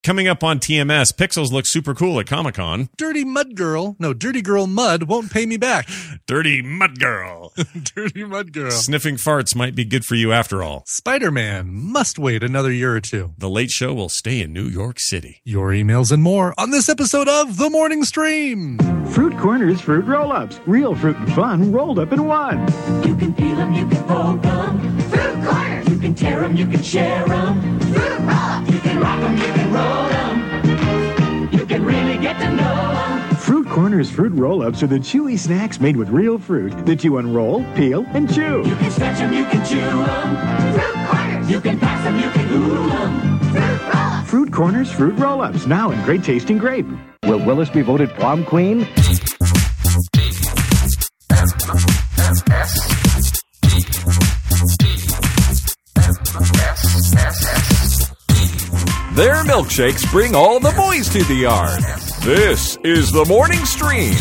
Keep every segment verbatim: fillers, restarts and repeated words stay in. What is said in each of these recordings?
Coming up on T M S, Pixels look super cool at Comic-Con. Dirty Mud Girl, no, Dirty Girl Mud won't pay me back. Dirty Mud Girl. Dirty Mud Girl. Sniffing farts might be good for you after all. Spider-Man must wait another year or two. The Late Show will stay in New York City. Your emails and more on this episode of The Morning Stream. Fruit Corners Fruit Roll-Ups. Real fruit and fun rolled up in one. You can peel them, you can fold them. Fruit Corners. You can tear them, you can share them. Fruit Roll-Ups. You can rock them, you can roll them. You can really get to know them. Fruit Corners Fruit Roll-Ups are the chewy snacks made with real fruit that you unroll, peel, and chew. You can stretch them, you can chew them. Fruit Corners. You can pass them, you can oodle them. Fruit Roll-Ups. Fruit Corners Fruit Roll-Ups, now in great tasting grape. Will Willis be voted prom queen? Their milkshakes bring all the boys to the yard. This is the Morning Stream.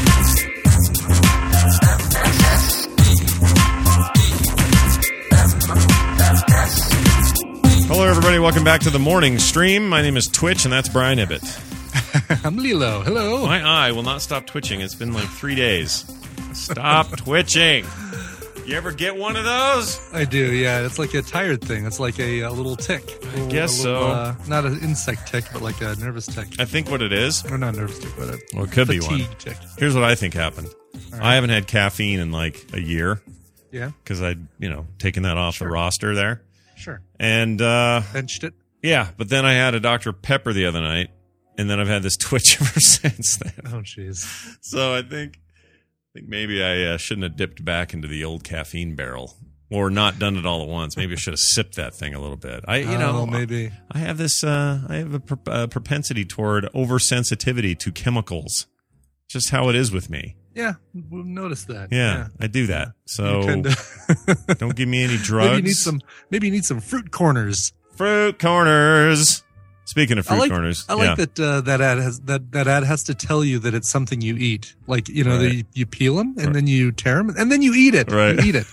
Hello, everybody. Welcome back to the Morning Stream. My name is Twitch, and that's Brian Ibbett. I'm Lilo. Hello. My eye will not stop twitching. It's been like three days. Stop twitching. You ever get one of those? I do, yeah. It's like a tired thing. It's like a, a little tick. I guess little, so. Uh, not an insect tick, but like a nervous tick. I think what it is. Or not nervous tick, but a Well, it could be one. fatigue tick. Here's what I think happened. Right. I haven't had caffeine in like a year Yeah, because I'd, you know, taken that off Sure. the roster there. sure. And, uh, Benched it. yeah, but then I had a Doctor Pepper the other night, and then I've had this twitch ever since then. Oh, jeez. So I think, I think maybe I uh, shouldn't have dipped back into the old caffeine barrel, or not done it all at once. Maybe I should have sipped that thing a little bit. I, you know, Oh, maybe. I have this, uh, I have a pro- uh, propensity toward oversensitivity to chemicals. Just how it is with me. Yeah, we've noticed that. Yeah, I do that. So You kinda- don't give me any drugs. Maybe you need some. Maybe you need some fruit corners. fruit corners. Speaking of fruit I like. corners, I like yeah. that. Uh, that ad has that that ad has to tell you that it's something you eat. Like you know, Right. that you, you peel them and Right. then you tear them and then you eat it. Right. You eat it.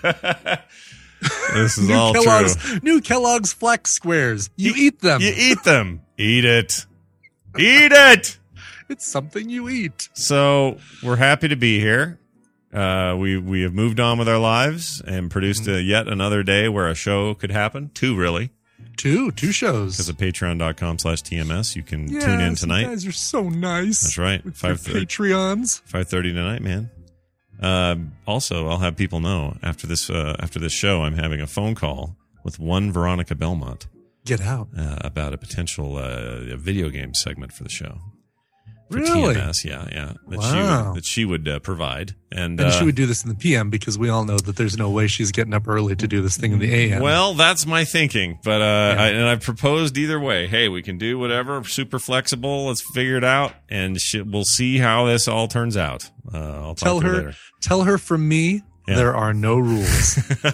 This is new all Kellogg's, true. New Kellogg's Flex Squares. You, eat them. You eat them. Eat it. Eat it. It's something you eat. So we're happy to be here. Uh, we we have moved on with our lives and produced Mm-hmm. a, yet another day where a show could happen. Two, really. Two, two shows. Because of patreon.com slash TMS. You can Yes, tune in tonight. You guys are so nice. That's right. With your Five thirty. Patreons. five thirty tonight, man. Um, also, I'll have people know after this uh, after this show, I'm having a phone call with one Veronica Belmont Get out. uh, about a potential uh, video game segment for the show. For Really? T M S, yeah, yeah. That she Wow. would, that she would uh, provide. And, And uh, she would do this in the P M because we all know that there's no way she's getting up early to do this thing in the A M. well, that's my thinking. But uh, I, and I've proposed either way. Hey, we can do whatever. Super flexible. Let's figure it out, and she, we'll see how this all turns out. Uh, I'll talk tell to her, her, later. tell her from me, Yeah. there are no rules.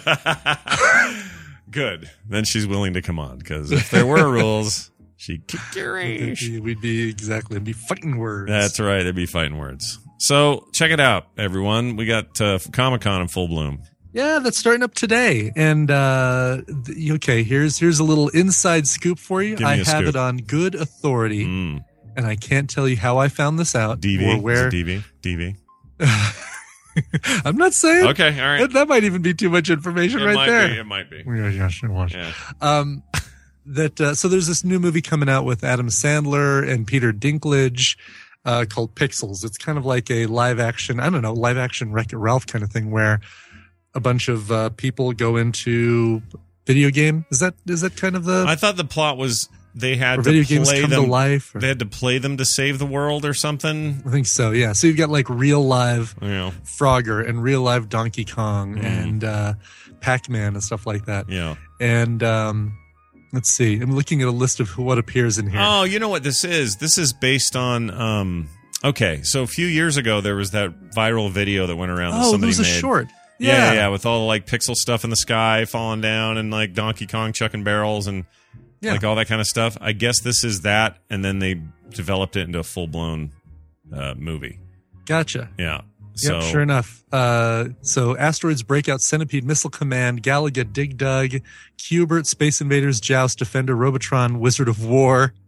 Good. Then she's willing to come on, because if there were rules, she'd kick your ass. We'd be exactly, it'd be fighting words. That's right. They'd be fighting words. So check it out, everyone. We got uh, Comic-Con in full bloom. Yeah, that's starting up today. And uh th- okay, here's here's a little inside scoop for you. Give me I a have scoop. it on good authority, Mm. and I can't tell you how I found this out D V. or Is where. it D V? D V. I'm not saying. Okay. All right. That, that might even be too much information It right might there. be. It might be. Yeah, yeah, sure was. Yeah. Um, that uh, so there's this new movie coming out with Adam Sandler and Peter Dinklage uh, called Pixels. It's kind of like a live action, I don't know, live action Wreck-It Ralph kind of thing where a bunch of uh, people go into video game. Is that is that kind of the I thought the plot was they had or to video games play come them. to life? Or, They had to play them to save the world or something. I think so. Yeah. So you've got like real live You know. Frogger and real live Donkey Kong Mm. and uh, Pac-Man and stuff like that. Yeah. And um, let's see. I'm looking at a list of what appears in here. Oh, you know what this is? This is based on. Um, okay, so a few years ago there was that viral video that went around that Oh, it somebody was a made. short. Yeah. Yeah. yeah, yeah, with all the like pixel stuff in the sky falling down and like Donkey Kong chucking barrels and Yeah. like all that kind of stuff. I guess this is that, and then they developed it into a full blown uh, movie. Gotcha. Yeah. So Yep, sure enough. Uh, so Asteroids Breakout, Centipede, Missile Command, Galaga, Dig Dug, Cubert, Space Invaders, Joust, Defender, Robotron, Wizard of War,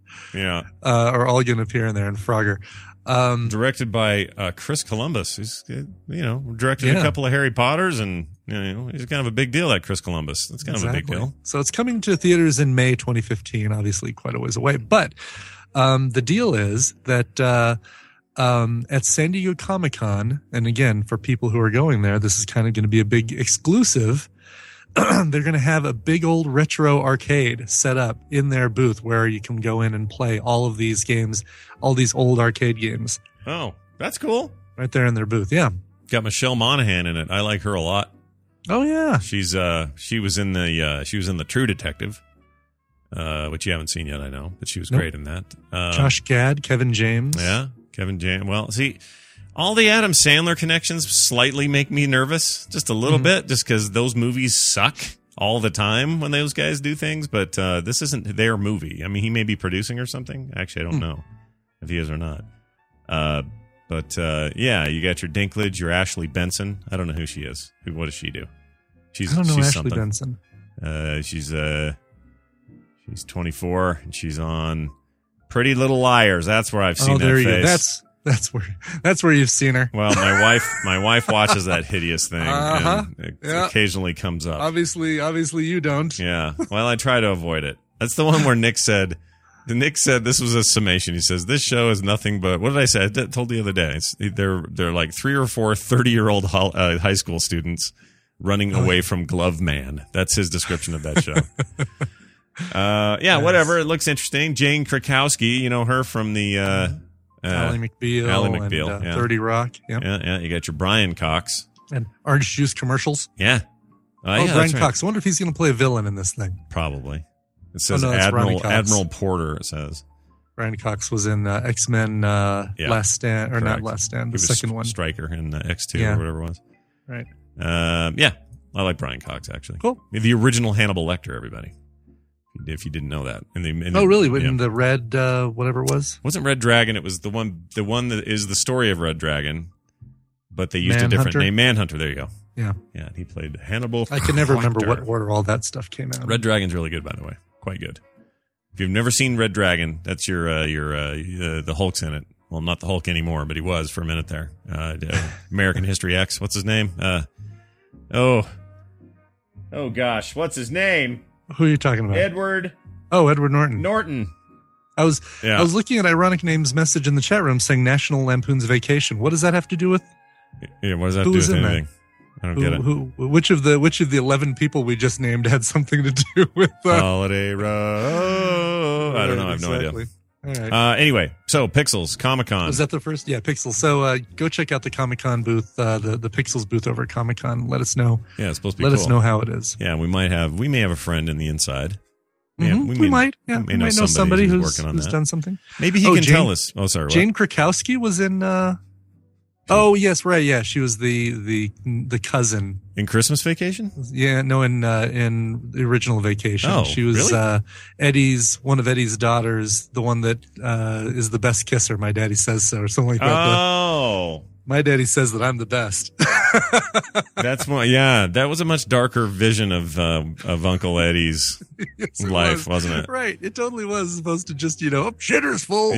Yeah. uh, are all going to appear in there, and Frogger. Um, Directed by uh, Chris Columbus. He's, uh, you know, directed Yeah. a couple of Harry Potters, and, you know, he's kind of a big deal, that Chris Columbus. That's kind exactly. of a big deal. So it's coming to theaters in May twenty fifteen, obviously quite a ways away. But um, the deal is that uh, um, at San Diego Comic-Con, and again, for people who are going there, this is kind of going to be a big exclusive. They're going to have a big old retro arcade set up in their booth where you can go in and play all of these games, all these old arcade games Oh, that's cool. right there in their booth. Yeah. Got Michelle Monaghan in it. I like her a lot. Oh yeah. She's uh she was in the uh she was in the True Detective, uh which you haven't seen yet, I know, but she was Nope. great in that. Um, Josh Gad, Kevin James. Yeah, Kevin James. Well, see, all the Adam Sandler connections slightly make me nervous, just a little Mhm. bit, just because those movies suck all the time when those guys do things. But uh, this isn't their movie. I mean, he may be producing or something. Actually, I don't Hmm. know if he is or not. Uh, but uh, yeah, you got your Dinklage, your Ashley Benson. I don't know who she is. Who? What does she do? She's I don't know she's Ashley something. Benson. Uh, she's uh, she's twenty-four and she's on Pretty Little Liars. That's where I've seen Oh, that there you face. go. That's that's where that's where you've seen her. Well, my wife, my wife watches that hideous thing, Uh-huh. and it Yeah. occasionally comes up. Obviously, obviously you don't. Yeah. Well, I try to avoid it. That's the one where Nick said, the Nick said this was a summation. He says this show is nothing but what did I say? I did- told the other day. It's, they're they're like three or four thirty year old ho- uh, high school students running Oh, away from Glove Man. That's his description of that show. uh, yeah, whatever. It looks interesting. Jane Krakowski, you know her from the. Uh, uh, Ally McBeal, Ally McBeal, and, uh, yeah. thirty Rock, yep. yeah, yeah. You got your Brian Cox. and orange juice commercials. Yeah. Oh, yeah, Brian that's right. Cox. I wonder if he's going to play a villain in this thing. Probably. It says Oh, no, that's Ronnie Admiral Cox. Admiral Porter. It says Brian Cox was in uh, X Men uh, Yeah. Last Stand, or not Correct. Last Stand, he the was second one. Striker in uh, X two Yeah. or whatever it was. Right. Um, yeah, I like Brian Cox actually. Cool. The original Hannibal Lecter. Everybody, if you didn't know that. In the, in Oh, the- really? yeah. In the red, uh, whatever it was? It wasn't Red Dragon. It was the one. The one that is the story of Red Dragon, but they used a different Manhunter? name. Manhunter. There you go. Yeah. Yeah, he played Hannibal. I can never remember Lecter. what order all that stuff came out. Red Dragon's really good, by the way. Quite good. If you've never seen Red Dragon, that's your uh, your uh, uh, the Hulk's in it. Well, not the Hulk anymore, but he was for a minute there. Uh, uh, American History X. What's his name? Uh, oh, oh gosh, what's his name? Who are you talking about? Edward Oh, Edward Norton. Norton. I was Yeah. I was looking at Ironic Name's message in the chat room saying National Lampoon's Vacation. What does that have to do with Yeah, what does that Who do was with in that? anything? I don't who, get it. who? Which of the which of the eleven people we just named had something to do with? Uh, Holiday Row. I don't know. I have no idea. Exactly. All right. Uh, anyway, so Pixels Comic Con. Was that the first? Yeah, Pixels. So uh, go check out the Comic Con booth, uh, the the Pixels booth over at Comic Con. Let us know. Yeah, it's supposed to be Let cool. us know how it is. Yeah, we might have. We may have a friend in the inside. Yeah, Mhm, we, might. Yeah, we, might know somebody, who's, working on who's that. done something. Maybe he Oh, can Jane- tell us. Oh, sorry. what? Jane Krakowski was in. Uh, oh yes, right. Yeah, she was the the the cousin. In Christmas Vacation? Yeah, no, in uh, in the original Vacation, Oh, she was really? uh, Eddie's one of Eddie's daughters, the one that uh, is the best kisser. My daddy says so, or something like that. The- Oh, my daddy says that I'm the best. that's more. Yeah, that was a much darker vision of uh, of Uncle Eddie's Yes, it life, was. wasn't it? Right, it totally was, as opposed to just you know, oh, shitter's full.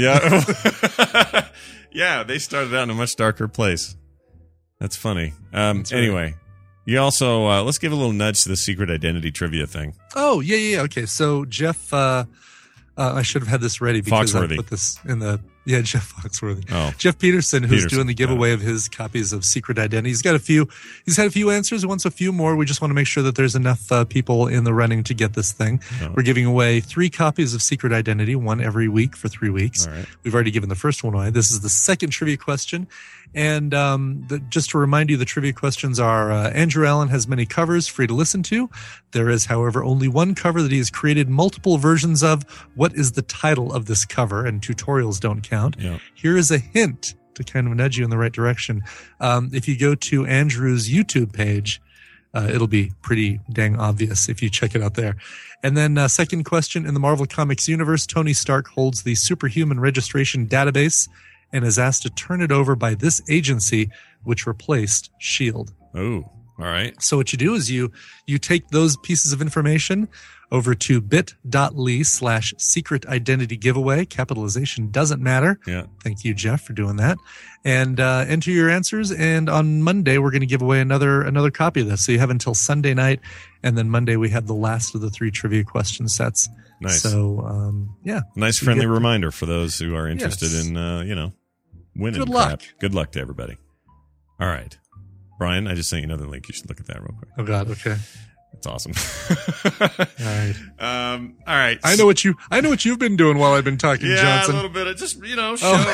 Yeah, yeah. They started out in a much darker place. That's funny. Um, That's right. anyway, you also uh, let's give a little nudge to the secret identity trivia thing. Oh yeah, yeah. yeah. Okay, so Jeff, uh, uh, I should have had this ready because I Foxworthy. put this in the yeah Jeff Foxworthy. Oh, Jeff Peterson, who's Peterson, doing the giveaway of his copies of Secret Identity. He's got a few. He's had a few answers. He wants a few more. We just want to make sure that there's enough uh, people in the running to get this thing. Oh. We're giving away three copies of Secret Identity, one every week for three weeks. all right. We've already given the first one away. This is the second trivia question. And um, the, just to remind you, the trivia questions are uh, Andrew Allen has many covers free to listen to. There is, however, only one cover that he has created multiple versions of. What is the title of this cover? And tutorials don't count. Yeah. Here is a hint to kind of nudge you in the right direction. Um, if you go to Andrew's YouTube page, uh, it'll be pretty dang obvious if you check it out there. And then uh, second question, in the Marvel Comics universe, Tony Stark holds the Superhuman Registration Database and is asked to turn it over by this agency, which replaced S H I E L D. Oh, all right. So what you do is you you take those pieces of information, over to bit.ly slash secret identity giveaway. Capitalization doesn't matter. Yeah. Thank you, Jeff, for doing that. And uh, enter your answers. And on Monday, we're going to give away another another copy of this. So you have until Sunday night. And then Monday, we have the last of the three trivia question sets. Nice. So, um, yeah. Nice friendly reminder for those who are interested Yes. in, uh, you know, winning. Good luck. Crap. Good luck to everybody. All right. Brian, I just sent you another link. You should look at that real quick. Oh, God. Okay. It's awesome. All right. Um, all right. I know what you. I know what you've been doing while I've been talking, Yeah, Johnson. a little bit of just, you know, show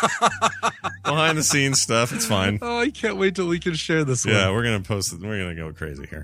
behind the scenes stuff. It's fine. Oh, I can't wait till we can share this one. Yeah, we're going to post it. We're going to go crazy here.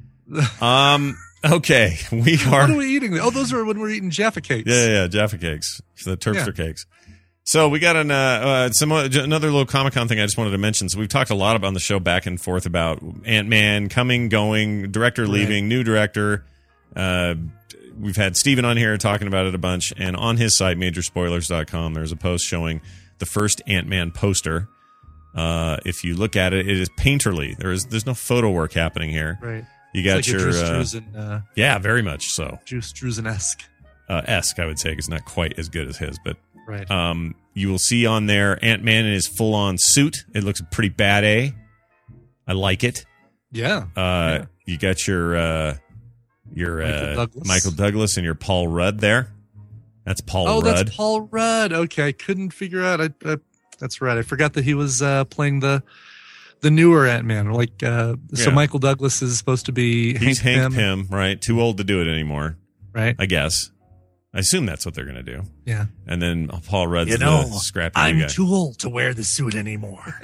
Um, okay. We are. What are we eating? Oh, those are when we're eating Jaffa cakes. Yeah, yeah, yeah, Jaffa cakes. The Terpster Yeah. cakes. So we got an, uh, uh, some, uh, another little Comic-Con thing I just wanted to mention. So we've talked a lot about on the show back and forth about Ant-Man coming, going, director leaving, new director. Uh, we've had Steven on here talking about it a bunch. And on his site, major spoilers dot com, there's a post showing the first Ant-Man poster. Uh, if you look at it, it is painterly. There is, there's no photo work happening here. Right. You got It's like your, a Drew uh, Struzan, uh, yeah, very much so. Drew Struzan-esque. Uh, esque, I would say, 'cause it's not quite as good as his, but Right. Um, you will see on there Ant-Man in his full-on suit. It looks pretty bad, eh? I like it. Yeah. Uh, Yeah. You got your uh, your Michael uh, Douglas. Michael Douglas and your Paul Rudd there. That's Paul Oh, Rudd. that's Paul Rudd. Okay, I couldn't figure out. I, I, that's right. I forgot that he was uh, playing the the newer Ant-Man. Like, uh, so Yeah. Michael Douglas is supposed to be He's Hank Hank Pym, Pym, right? Too old to do it anymore, right? I guess. I assume that's what they're going to do. Yeah. And then Paul Rudd's You know, the scrappy I'm new guy. too old to wear the suit anymore.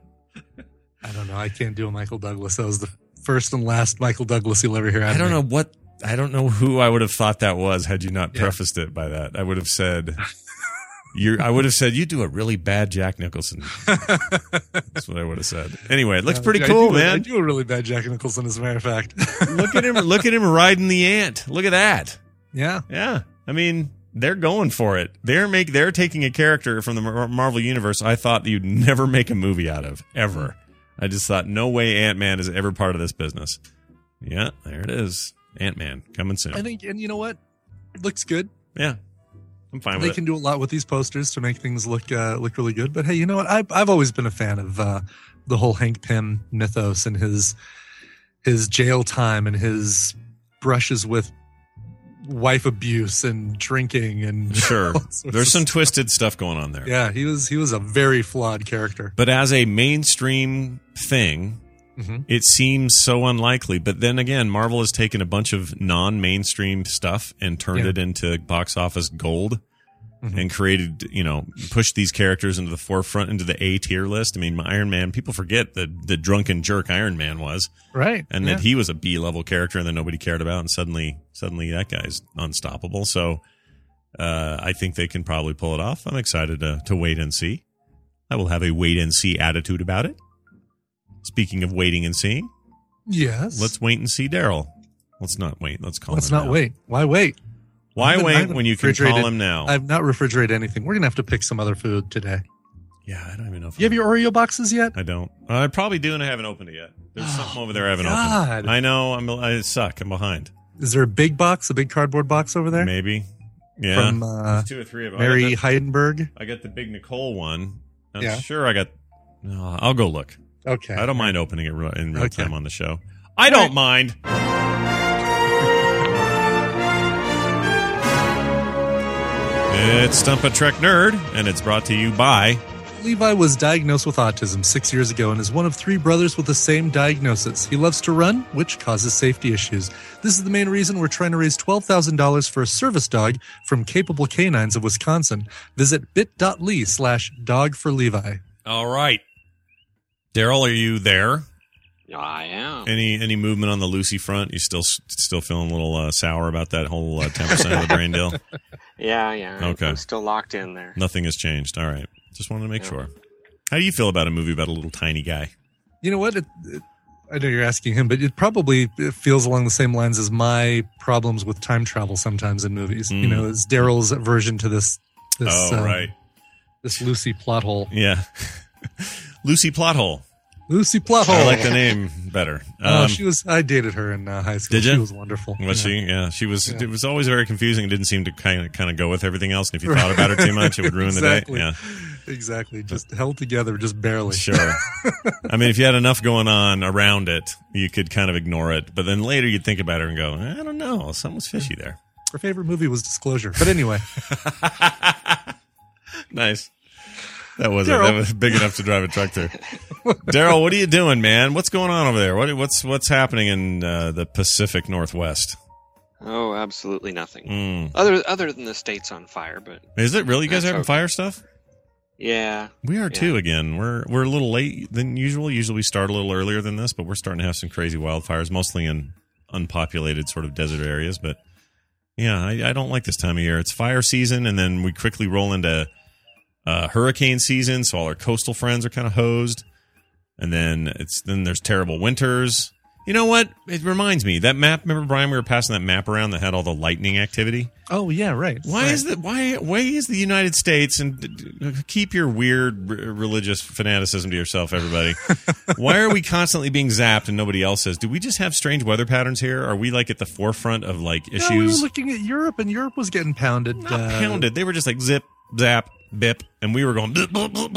I don't know. I can't do a Michael Douglas. That was the first and last Michael Douglas you'll ever hear out I of don't me. know what I don't know who I would have thought that was had you not Yeah. prefaced it by that. I would have said you I would have said you do a really bad Jack Nicholson. That's what I would have said. Anyway, it looks pretty I cool, do, I man. do a really bad Jack Nicholson, as a matter of fact. Look at him look at him riding the ant. Look at that. Yeah. Yeah. I mean, they're going for it. They're make they're taking a character from the Mar- Marvel universe I thought you'd never make a movie out of ever. I just thought no way Ant-Man is ever part of this business. Yeah, there it is. Ant-Man coming soon. I think, and you know what? It looks good. Yeah. I'm fine They with can it. do a lot with these posters to make things look uh, look really good. But hey, you know what? I've I've always been a fan of uh, the whole Hank Pym mythos and his his jail time and his brushes with wife abuse and drinking and Sure. all sorts There's of some stuff. twisted stuff going on there. Yeah, he was he was a very flawed character. But as a mainstream thing, Mhm. it seems so unlikely. But then again, Marvel has taken a bunch of non-mainstream stuff and turned Yeah. it into box office gold Mhm. and created, you know, pushed these characters into the forefront, into the A tier list. I mean, Iron Man, people forget that the drunken jerk Iron Man was, Right. and yeah. that he was a B level character that nobody cared about. And suddenly, suddenly that guy's unstoppable. So, uh, I think they can probably pull it off. I'm excited to, to wait and see. I will have a wait and see attitude about it. Speaking of waiting and seeing, Yes. let's wait and see Daryl. Let's not wait. Let's call Let's him not now. wait. Why wait? Why I haven't- I wait haven't when you can call refrigerated- him now? I've not refrigerated anything. We're gonna have to pick some other food today. yeah, I don't even know if You have your Oreo boxes yet? I don't. I probably do, and I haven't opened it yet. There's something over there I haven't God. opened. I know. I'm. I suck. I'm behind. Is there a big box, a big cardboard box over there? Maybe. Yeah. From uh, There's two or three of them. Mary I got, Heidenberg. the, I got the big Nicole one. I'm Yeah. sure I got. No, I'll go look. Okay. I don't mind opening it re- in real Okay. time on the show. I don't mind. It's Stump a Trek Nerd, and it's brought to you by. Levi was diagnosed with autism six years ago and is one of three brothers with the same diagnosis. He loves to run, which causes safety issues. This is the main reason we're trying to raise twelve thousand dollars for a service dog from Capable Canines of Wisconsin. Visit bit.ly slash dog for Levi. All right. Daryl, are you there? I am. Any any movement on the Lucy front? You still still feeling a little uh, sour about that whole uh, ten percent of the brain deal? Yeah, yeah. Okay. I'm still locked in there. Nothing has changed. All right. Just wanted to make Yeah. sure. How do you feel about a movie about a little tiny guy? You know what? It, it, I know you're asking him, but it probably it feels along the same lines as my problems with time travel sometimes in movies. You Mm. know, it's Daryl's version to this this oh, uh, right. this Lucy plot hole. Yeah. Lucy Plothole. Lucy Plutthole. I like the name better. Oh, Um, she was. I dated her in uh, high school. Did you? She was wonderful. Was yeah. she? Yeah, she was. Yeah. It was always very confusing. It didn't seem to kind of kind of go with everything else. And if you thought about her too much, it would ruin exactly. the day. Yeah, exactly. Just held together, just barely. sure. I mean, if you had enough going on around it, you could kind of ignore it. But then later, you'd think about her and go, I don't know, something was fishy there. Her favorite movie was Disclosure. But anyway, Nice. That wasn't Daryl. that was big enough to drive a truck through. Daryl, what are you doing, man? What's going on over there? What what's what's happening in uh, the Pacific Northwest? Oh, absolutely nothing. Mm. Other other than the state's on fire, but Is it really? You guys That's having okay. fire stuff? yeah. We are Yeah. too. Again, we're we're a little late than usual. Usually we start a little earlier than this, but we're starting to have some crazy wildfires, mostly in unpopulated sort of desert areas. But yeah, I, I don't like this time of year. It's fire season, and then we quickly roll into uh, hurricane season, so all our coastal friends are kind of hosed. And then it's then there's terrible winters. You know what? It reminds me that map. Remember, Brian, we were passing that map around that had all the lightning activity. oh yeah, right. Why right. is that? Why? Why is the United States? And d- d- keep your weird r- religious fanaticism to yourself, everybody. Why are we constantly being zapped and nobody else is? Do we just have strange weather patterns here? Are we like at the forefront of like No, we were issues? looking at Europe, and Europe was getting pounded. Not uh, pounded. They were just like zip, zap, bip, and we were going just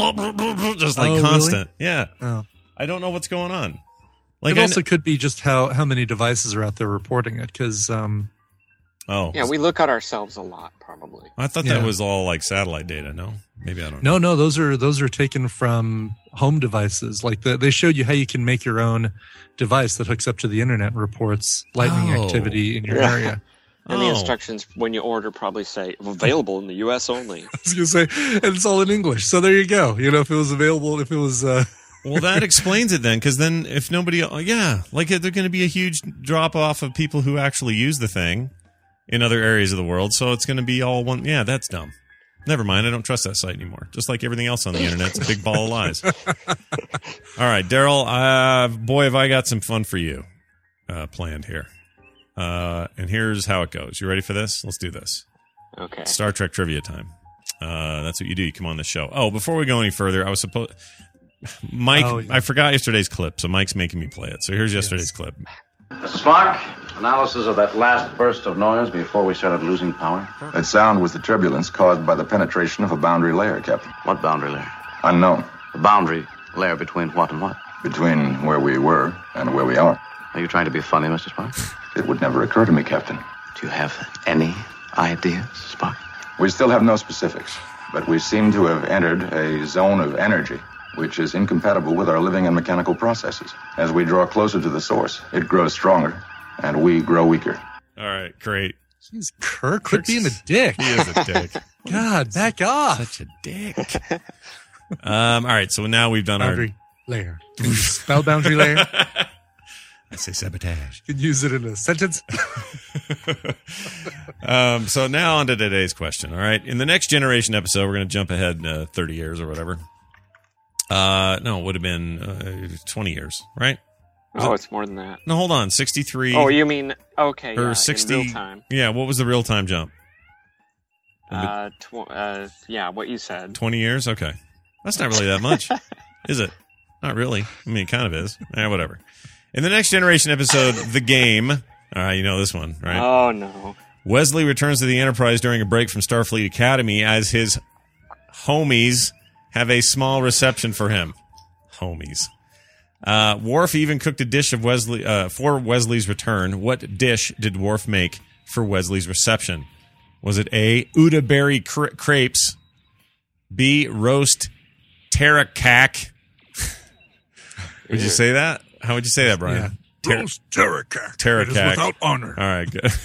like Oh, really? constant. Yeah, Oh. I don't know what's going on. Like it I also kn- could be just how, how many devices are out there reporting it, because um, oh Yeah, we look at ourselves a lot, probably. I thought that Yeah. was all like satellite data. No, maybe I don't know. no, no, those are those are taken from home devices. Like the, they showed you how you can make your own device that hooks up to the internet and reports lightning Oh. activity in your Yeah. area. And the Oh. instructions when you order probably say available in the U S only. I was gonna say, and it's all in English. So there you go. You know, if it was available, if it was. Uh, Well, that explains it then, because then if nobody, yeah, like there's going to be a huge drop off of people who actually use the thing in other areas of the world. So it's going to be all one. Yeah, that's dumb. Never mind. I don't trust that site anymore. Just like everything else on the internet, it's a big ball of lies. All right, Daryl. Uh, boy, have I got some fun for you uh, planned here. Uh, and here's how it goes. You ready for this? Let's do this. Okay. Star Trek trivia time. Uh, that's what you do. You come on the show. Oh, before we go any further, I was supposed. Mike, Oh, yeah. I forgot yesterday's clip, so Mike's making me play it. So here's yesterday's clip. Mister Spock, analysis of that last burst of noise before we started losing power. That sound was the turbulence caused by the penetration of a boundary layer, Captain. What boundary layer? Unknown. The boundary layer between what and what? Between where we were and where we are. Are you trying to be funny, Mister Spock? It would never occur to me, Captain. Do you have any ideas, Spock? We still have no specifics, but we seem to have entered a zone of energy which is incompatible with our living and mechanical processes. As we draw closer to the source, it grows stronger, and we grow weaker. All right, great. Jeez, Kirk, quit being a dick. He is a dick. God, back off. Such a dick. Um, all right, so now we've done Boundary layer. Can you spell boundary layer? our. I say sabotage. You can use it in a sentence. Um, so now on to today's question. All right, in the next generation episode, we're going to jump ahead uh, thirty years or whatever. Uh, no, it would have been uh, twenty years, right? Oh, it's more than that. No, hold on, sixty-three. Oh, you mean okay? or Yeah, sixty. in real time. Yeah, what was the real time jump? Uh, tw- uh, yeah, what you said. twenty years? Okay. That's not really that much, is it? Not really. I mean, it kind of is. Eh, whatever. In the next generation episode, The Game. All right, you know this one, right? Oh no. Wesley returns to the Enterprise during a break from Starfleet Academy as his homies have a small reception for him. Homies. Uh, Worf even cooked a dish of Wesley uh, for Wesley's return. What dish did Worf make for Wesley's reception? Was it A, Uda berry cr- crepes, B, roast terracac? Would you say that? How would you say that, Brian? Ter- Roast terracac. Terracac. It is without honor. All right, good.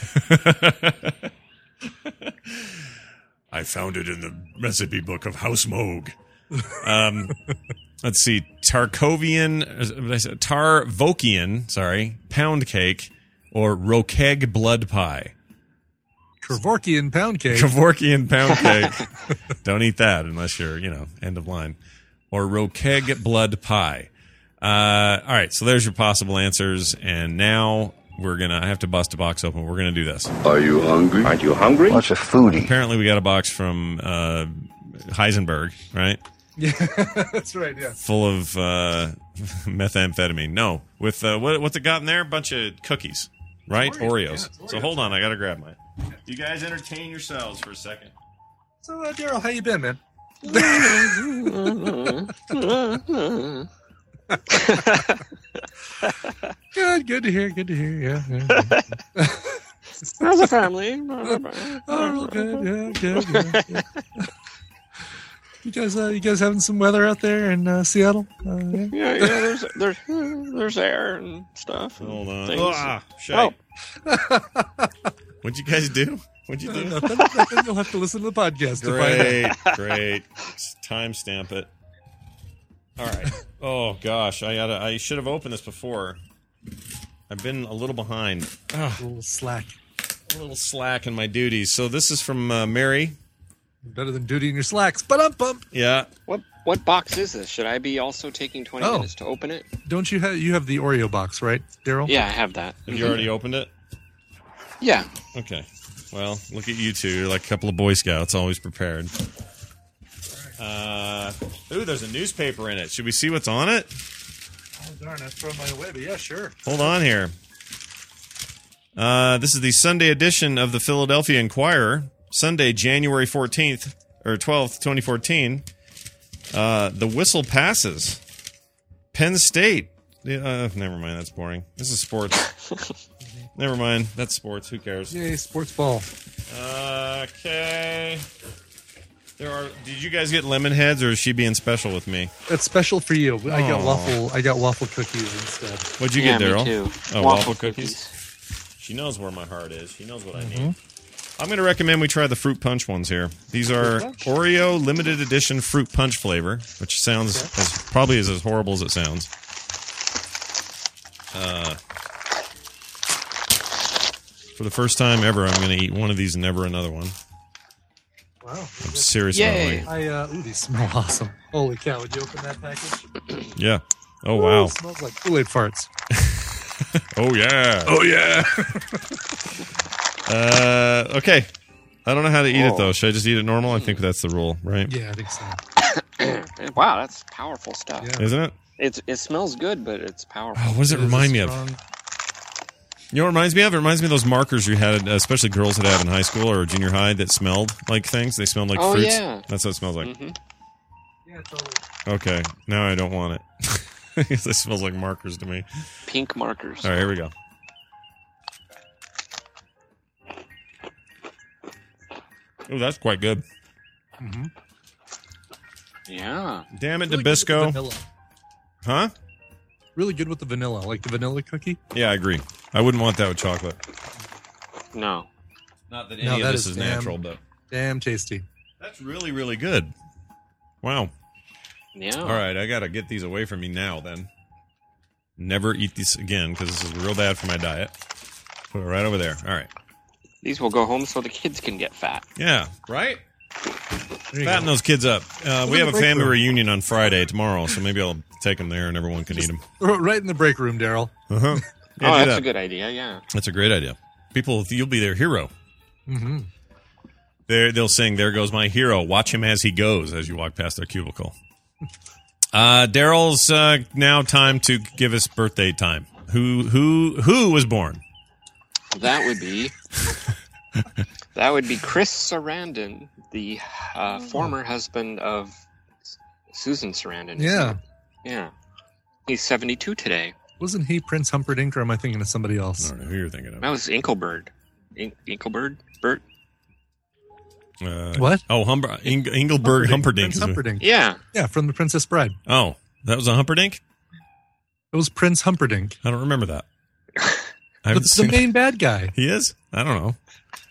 I found it in the recipe book of House Moog. Um, let's see, Tarkovian, uh, what did I say? Tarvokian, sorry, pound cake, or Rokeg blood pie. Kevorkian pound cake. Kevorkian pound cake. Don't eat that unless you're, you know, end of line. Or Rokeg blood pie. Uh, all right, so there's your possible answers, and now we're gonna. I have to bust a box open. We're gonna do this. Are you hungry? Aren't you hungry? What's a foodie? Apparently, we got a box from uh, Heisenberg, right? Yeah, that's right. Yeah. full of uh, methamphetamine. No, with uh, what, what's it got in there? A bunch of cookies, right? Oreos. Oreos. Yeah, it's So Oreos. hold on, I gotta grab mine. You guys entertain yourselves for a second. So, uh, Daryl, how you been, man? Good, good to hear. Good to hear. Yeah. yeah. How's the family? Oh, real good. Yeah, good. Yeah, yeah. You guys, uh, you guys having some weather out there in uh, Seattle? Uh, yeah. Yeah, yeah. There's there's there's air and stuff. and Hold on. things. Ah, shite. Oh. What'd you guys do? What'd you do? Nothing, nothing. You'll have to listen to the podcast to find out. Great, great. Time stamp it. All right. Oh gosh, I gotta. I should have opened this before. I've been a little behind. A little slack. A little slack in my duties. So this is from uh, Mary. Better than duty in your slacks. But um, bump. Yeah. What what box is this? Should I be also taking twenty Oh. minutes to open it? Don't you have you have the Oreo box, right, Daryl? Yeah, I have that. Have you already opened it? Yeah. Okay. Well, look at you two. You're like a couple of Boy Scouts, always prepared. Uh, ooh, there's a newspaper in it. Should we see what's on it? Oh darn, I throw mine away. But yeah, sure. Hold on here. Uh, this is the Sunday edition of the Philadelphia Inquirer, Sunday, January fourteenth or twelfth, twenty fourteen. Uh, the whistle passes. Penn State. Uh, never mind, that's boring. This is sports. Never mind, that's sports. Who cares? Yay, sports ball. Okay. There are. Did you guys get lemon heads, or is she being special with me? It's special for you. I got Aw. waffle. I got waffle cookies instead. What'd you yeah, get, Daryl? me too. Oh, waffle, waffle cookies. cookies. She knows where my heart is. She knows what I Mm-hmm. need. I'm going to recommend we try the fruit punch ones here. These are punch? Oreo limited edition fruit punch flavor, which sounds as probably is as horrible as it sounds. Uh, for the first time ever, I'm going to eat one of these and never another one. Wow. I'm seriously. Yay. Like, I uh, ooh, these smell awesome. Holy cow! Would you open that package? yeah. Oh Ooh, wow. it smells like Kool-Aid farts. Oh yeah. Oh yeah. Uh, okay. I don't know how to eat it Oh. though. Should I just eat it normal? I think that's the rule, right? Yeah, I think so. Wow, that's powerful stuff. Yeah. Isn't it? It's it smells good, but it's powerful. Oh, what does it It is a remind me of? strong- You know what it reminds me of? It reminds me of those markers you had, especially girls that have in high school or junior high that smelled like things. They smelled like Oh, fruits. yeah. That's what it smells like. Mhm. Yeah, totally. Okay. Now I don't want it. It smells like markers to me. Pink markers. All right, here we go. Oh, that's quite good. Yeah. Damn it, Really good with the Nabisco. vanilla. Huh? Really good with the vanilla, like the vanilla cookie. Yeah, I agree. I wouldn't want that with chocolate. No. Not that No, any that of this is is damn- natural, but Damn tasty. that's really, really good. Wow. Yeah. All right, I got to get these away from me now then. Never eat these again because this is real bad for my diet. Put it right over there. All right. These will go home so the kids can get fat. Yeah, right? There you Fatten go. those kids up. Uh, Look we at have a the break family room. reunion on Friday tomorrow, so maybe I'll take them there and everyone can eat them. Throw it right in the break room, Daryl. Uh-huh. Yeah, oh, do that's that. a good idea. Yeah. That's a great idea. People, you'll be their hero. Mm-hmm. They're, they'll sing, "There goes my hero. Watch him as he goes," as you walk past their cubicle. Uh, Daryl's uh, now time to give us birthday time. Who who who was born? That would be that would be Chris Sarandon, the uh, former husband of Susan Sarandon. Yeah. Yeah. He's seventy-two today. Wasn't he Prince Humperdinck, or am I thinking of somebody I else? don't know who you're thinking of. That was Inkelbird. In- Inkelbird? Bert? Uh, What? Oh, Humber, Ing- Engelberg Humperdinck. Prince is- Humperdinck. Yeah. Yeah, from The Princess Bride. Oh, that was a Humperdinck? It was Prince Humperdinck, I don't remember that. I the, haven't the seen main bad guy. He is? I don't know.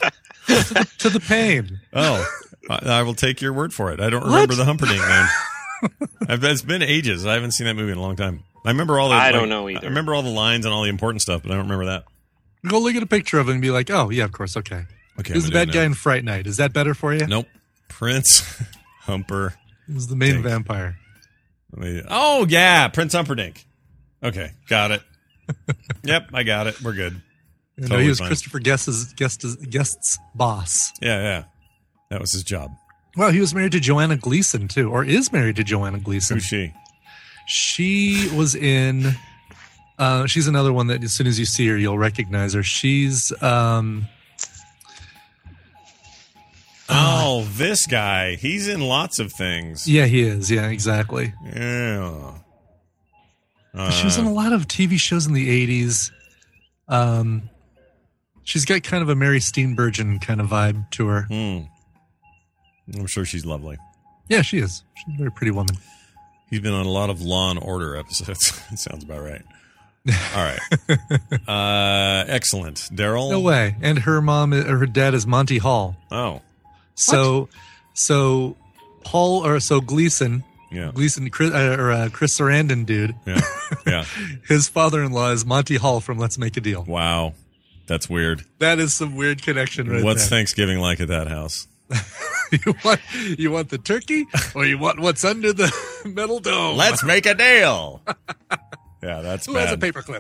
To the pain. Oh, I, I will take your word for it. I don't remember What? the Humperdinck name. I've, it's been ages. I haven't seen that movie in a long time. I remember all the. I like, don't know either. I remember all the lines and all the important stuff, but I don't remember that. Go look at a picture of it and be like, oh, yeah, of course, okay. Okay, Who's I'm the gonna bad do it guy now. in Fright Night? Is that better for you? Nope. Prince Humper. Who's the main Dink. vampire? Let me- Oh yeah, Prince Humperdinck. Okay, got it. Yep, I got it. We're good. You know, Totally he was fine. Christopher Guest's, Guest's, Guest's boss. Yeah, yeah. That was his job. Well, he was married to Joanna Gleason, too, or is married to Joanna Gleason. Who's she? She was in, uh, she's another one that as soon as you see her, you'll recognize her. She's, um, Oh, this guy. He's in lots of things. yeah, he is. Yeah, exactly. Yeah. Uh, She was in a lot of T V shows in the eighties. Um, she's got kind of a Mary Steenburgen kind of vibe to her. hmm. I'm sure she's lovely. Yeah, she is. She's a very pretty woman. He's been on a lot of Law and Order episodes. It sounds about right. All right. uh, excellent. Daryl? No way. And her mom, or her dad is Monty Hall. Oh, So, so Paul, or so Gleason, yeah. Gleason, Chris, uh, or uh, Chris Sarandon dude. Yeah. Yeah. His father-in-law is Monty Hall from Let's Make a Deal. Wow. That's weird. That is some weird connection right What's there. Thanksgiving like at that house? you want you want the turkey, or you want what's under the metal dome? Let's make a deal. Yeah, that's Who bad. has a paperclip?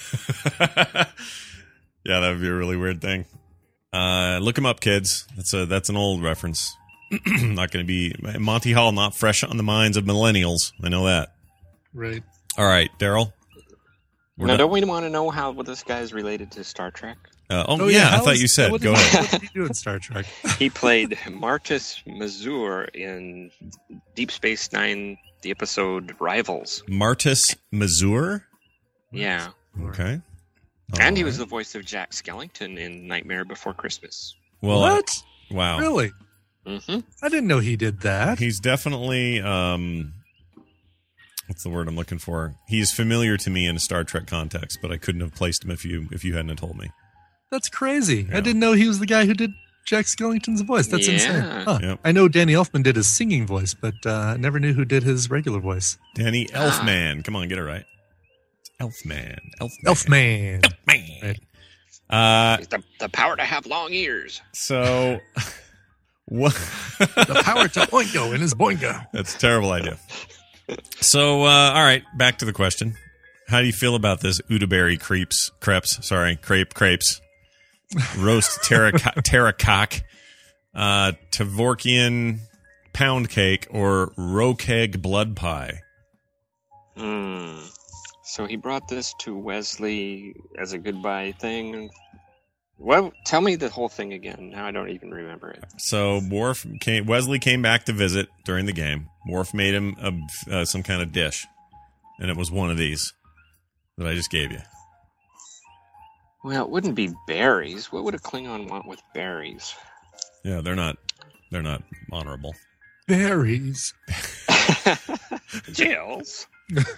Yeah, that would be a really weird thing. Uh, look him up, kids. That's a that's an old reference. Not going to be Monty Hall, not fresh on the minds of millennials. I know that. Right. All right, Daryl. We're Now, not- don't we want to know how this guy is related to Star Trek? Uh, oh, yeah, I how thought is- you said. What Go did, ahead. What did he do in Star Trek? He played Martus Mazur in Deep Space Nine, the episode Rivals. Martus Mazur. Yeah. Okay. And he All was right. the voice of Jack Skellington in Nightmare Before Christmas. Well, What? Wow. Really? Mm-hmm. I didn't know he did that. He's definitely um what's the word I'm looking for? He's familiar to me in a Star Trek context, but I couldn't have placed him if you if you hadn't have told me. That's crazy. Yeah. I didn't know he was the guy who did Jack Skellington's voice. That's Yeah. insane. Huh. Yep. I know Danny Elfman did his singing voice, but uh, I never knew who did his regular voice. Danny Elfman. Come on, get it right. Elfman. Elfman. Elfman. Elfman. Right. Uh The, the power to have long ears. so what The power to oingo in his boingo. That's a terrible idea. So uh all right, back to the question. How do you feel about this Udaberry crepes crepes, sorry, crepe crepes? Roast terracotta, terracock, uh, Tavorkian pound cake, or Rokeg blood pie. Hmm. So he brought this to Wesley as a goodbye thing. Well, tell me the whole thing again. Now I don't even remember it. So Worf came, Wesley came back to visit during the game. Worf made him a, uh, some kind of dish, and it was one of these that I just gave you. Well, it wouldn't be berries. What would a Klingon want with berries? Yeah, they're not, they're not honorable. Berries. Jills.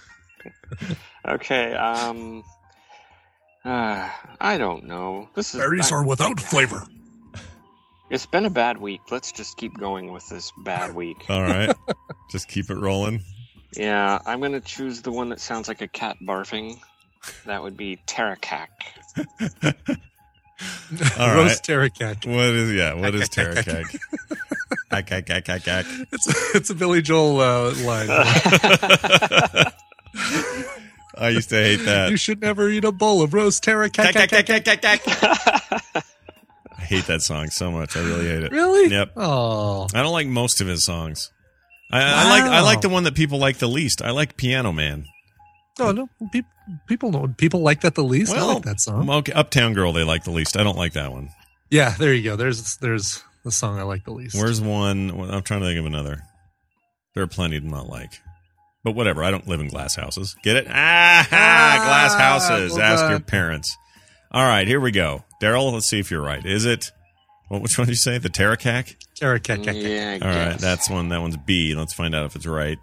Okay, um... Uh, I don't know. This is Berries I- are without flavor. It's been a bad week. Let's just keep going with this bad week. All right, just keep it rolling. Yeah, I'm going to choose the one that sounds like a cat barfing. That would be Terracak. All right. Roast terracat. What is yeah? What is terracac? Ack, ack, ack, ack, ack. It's a, it's a Billy Joel uh, line. I used to hate that. You should never eat a bowl of roast terracat. Cack, cack, cack, cack, cack, cack. I hate that song so much. I really hate it. Really? Yep. Oh. I don't like most of his songs. I, I like I Wow. like the one that people like the least. I like Piano Man. No, no. People, people know. People like that the least. I like that song. Okay, Uptown Girl they like the least. I don't like that one. Yeah, there you go. There's there's the song I like the least. Where's one? I'm trying to think of another. There are plenty to not like. But whatever. I don't live in glass houses. Get it? Ah, Ah, glass houses. well Ask done. your parents. All right, here we go. Daryl, let's see if you're right. Is it? What? Which one did you say? The Terracac? Terracat. Yeah, I All right, guess. that's one. That one's B. Let's find out if it's right.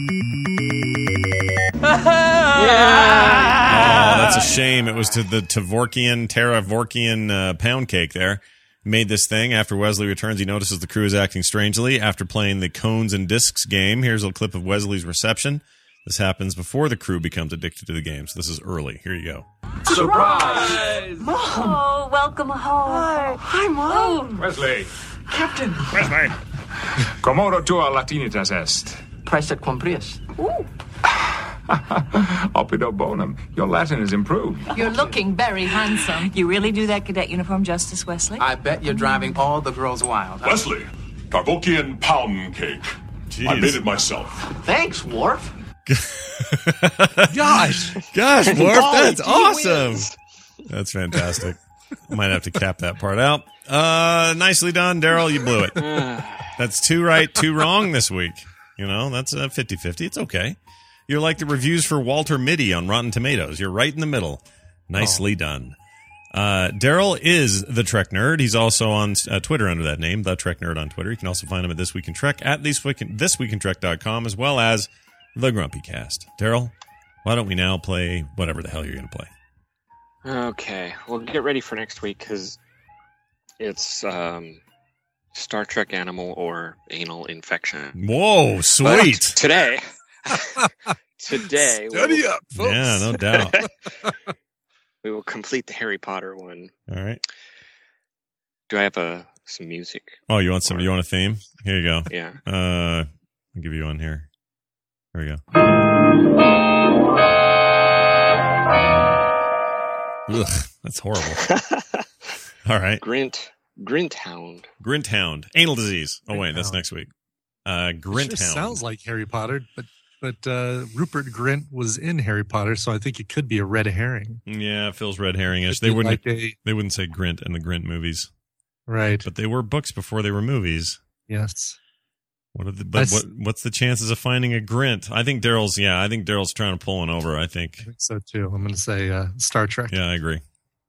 Oh, that's a shame. It was to the Tavorkian, Terravorkian uh, pound cake there. Made this thing. After Wesley returns, he notices the crew is acting strangely. After playing the cones and discs game, here's a clip of Wesley's reception. This happens before the crew becomes addicted to the game, so this is early. Here you go. Oh, welcome home. Hi. Hi, Mom. Wesley, Captain. Wesley. Comodo tua latinitas est. Praestet quam prius. Ooh. Opido bonum. Your Latin is improved. You're looking very handsome. You really do that cadet uniform justice, Wesley? I bet you're driving all the girls wild. Huh? Wesley. Tarbokian pound cake. Jeez. I made it myself. Thanks, Worf. Gosh. Gosh, Worf, that's he awesome. wins. That's fantastic. Might have to cap that part out. Uh, nicely done, Daryl. You blew it. That's two right, two wrong this week. You know, that's a fifty-fifty. It's okay. You're like the reviews for Walter Mitty on Rotten Tomatoes. You're right in the middle. Nicely oh. done. Uh, Daryl is the Trek Nerd. He's also on uh, Twitter under that name, the Trek Nerd on Twitter. You can also find him at This Week in Trek at this week in, this week in trek dot com, as well as the Grumpy Cast. Daryl, why don't we now play whatever the hell you're going to play? Okay, well, get ready for next week because it's um, Star Trek Animal or Anal Infection. Whoa, sweet. But today, today, Study we'll, up, folks. Yeah, no doubt. we will complete the Harry Potter one. All right. Do I have a some music? Oh, you want some? You want a theme? Here you go. Yeah. Uh, I'll give you one here. Here we go. Ugh, that's horrible. All right. Grint, Grint Hound. Grint Hound. Anal disease. Oh, wait, Grint that's Hound. next week. Uh, Grint It sure Hound. sounds like Harry Potter, but but uh, Rupert Grint was in Harry Potter, so I think it could be a red herring. Yeah, it feels red herring-ish. Could They be wouldn't. like a- They wouldn't say Grint in the Grint movies, right. but they were books before they were movies. Yes. What are the? But I s- what? What's the chances of finding a Grint? I think Daryl's. Yeah, I think Daryl's trying to pull one over. I think. I think so too. I'm going to say uh, Star Trek. Yeah, I agree.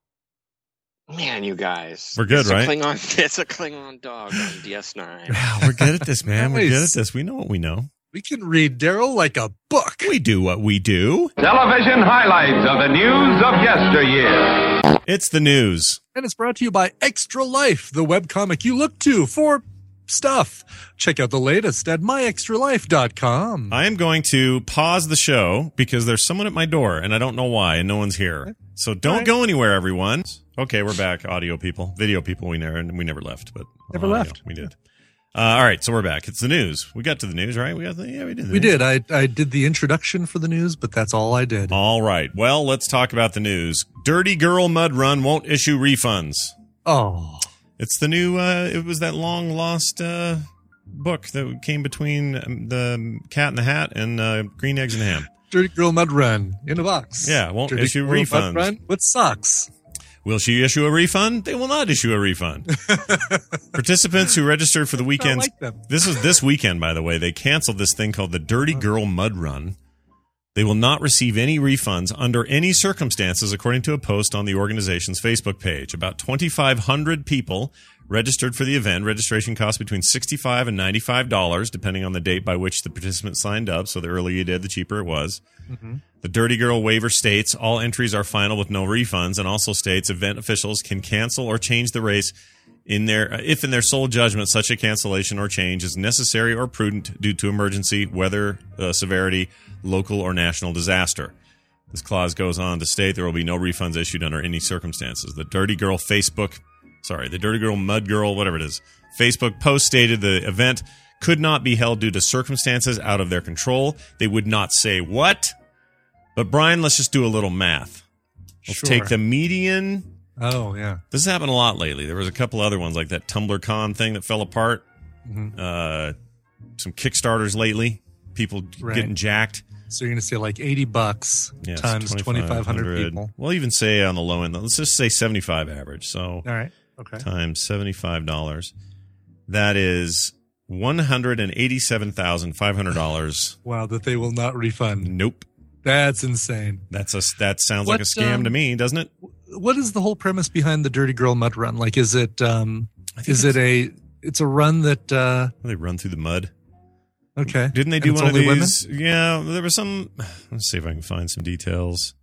Man, you guys. We're good, it's right? A Klingon, it's a Klingon dog on D S nine. Wow, we're good at this, man. We're good Nice. at this. We know what we know. We can read Daryl like a book. We do what we do. Television highlights of the news of yesteryear. It's the news. And it's brought to you by Extra Life, the webcomic you look to for stuff. Check out the latest at my extra life dot com. I am going to pause the show because there's someone at my door, and I don't know why, and no one's here. So don't right. go anywhere, everyone. Okay, we're back. Audio people, video people. We never, we never left, but Never audio, left. We did. Uh, all right, so we're back. It's the news. We got to the news, right? We got the yeah, we did. The We news. did. I, I did the introduction for the news, but that's all I did. All right. Well, let's talk about the news. Dirty Girl Mud Run won't issue refunds. Oh. It's the new. Uh, it was that long lost uh, book that came between um, the Cat in the Hat and uh, Green Eggs and Ham. Dirty Girl Mud Run in a box. Yeah, won't Dirty issue Girl refunds. Mud Run with socks. Will she issue a refund? They will not issue a refund. Participants who registered for the weekend. like them. This is this weekend, by the way. They canceled this thing called the Dirty Girl Mud Run. They will not receive any refunds under any circumstances, according to a post on the organization's Facebook page. About twenty-five hundred people registered for the event. Registration costs between sixty-five dollars and ninety-five dollars, depending on the date by which the participant signed up. So the earlier you did, the cheaper it was. Mm-hmm. The Dirty Girl waiver states all entries are final with no refunds, and also states event officials can cancel or change the race in their if in their sole judgment such a cancellation or change is necessary or prudent due to emergency, weather, uh, severity, local or national disaster. This clause goes on to state there will be no refunds issued under any circumstances. The Dirty Girl Facebook, sorry, the Dirty Girl Mud Girl, whatever it is, Facebook post stated the event could not be held due to circumstances out of their control. They would not say what. But Brian, let's just do a little math. Let's Sure. take the median. Oh, yeah. This has happened a lot lately. There was a couple other ones like that TumblrCon thing that fell apart. Mm-hmm. Uh, some Kickstarters lately. People Right. getting jacked. So you're going to say like eighty bucks Yes, times twenty-five hundred people. We'll even say on the low end, let's just say seventy-five average. So All right. Okay. times seventy-five dollars. That is one hundred eighty-seven thousand five hundred dollars. Wow, that they will not refund. Nope. That's insane. That's a, that sounds like a What, scam um, to me, doesn't it? What is the whole premise behind the Dirty Girl Mud Run? Like, is it, um, is it a, it's a run that, uh, They run through the mud. okay. Didn't they And do it's one of only these? Yeah, there was some. Let's see if I can find some details.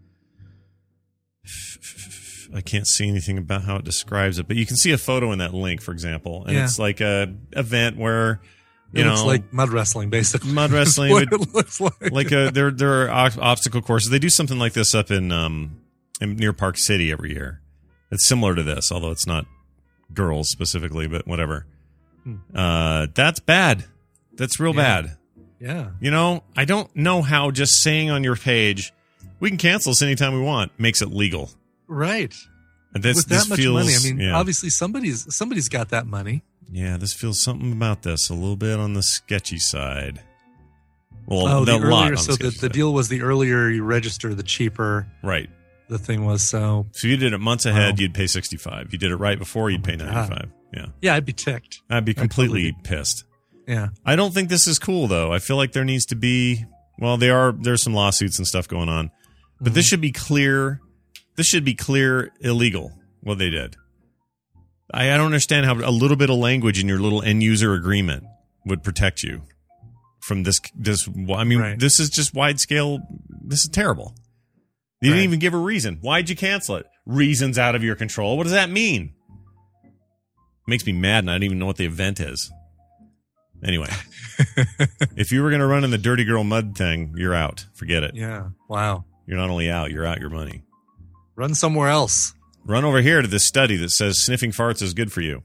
I can't see anything about how it describes it, but you can see a photo in that link, for example, and Yeah. it's like a event where you It know looks like mud wrestling, basically. mud wrestling. That's what would- it looks like. like a, there there are ob- obstacle courses. They do something like this up in um in, near Park City every year. It's similar to this, although it's not girls specifically, but whatever. Hmm. Uh, that's bad. That's real Yeah. bad. Yeah. You know, I don't know how just saying on your page, we can cancel this anytime we want, makes it legal. Right. And This, With this that much feels, money, I mean, yeah. obviously somebody's somebody's got that money. Yeah, this feels something about this a little bit on the sketchy side. Well, oh, the the lot earlier, on so the, the, sketchy the side. deal was the earlier you register, the cheaper Right. the thing was. So, So you did it months ahead, Wow. you'd pay sixty-five. You did it right before, you'd pay God. ninety-five. Yeah. yeah, I'd be ticked. I'd be I'd totally completely be- pissed. Yeah. I don't think this is cool, though. I feel like there needs to be, well, they are, there's some lawsuits and stuff going on, but Mm-hmm. this should be clear. This should be clear illegal, what they did. I, I don't understand how a little bit of language in your little end user agreement would protect you from this. This, I mean, Right. this is just wide scale. This is terrible. You Right. didn't even give a reason. Why'd you cancel it? Reasons out of your control. What does that mean? Makes me mad, and I don't even know what the event is. Anyway, if you were going to run in the Dirty Girl Mud thing, you're out. Forget it. Yeah. Wow. You're not only out, you're out your money. Run somewhere else. Run over here to this study that says sniffing farts is good for you.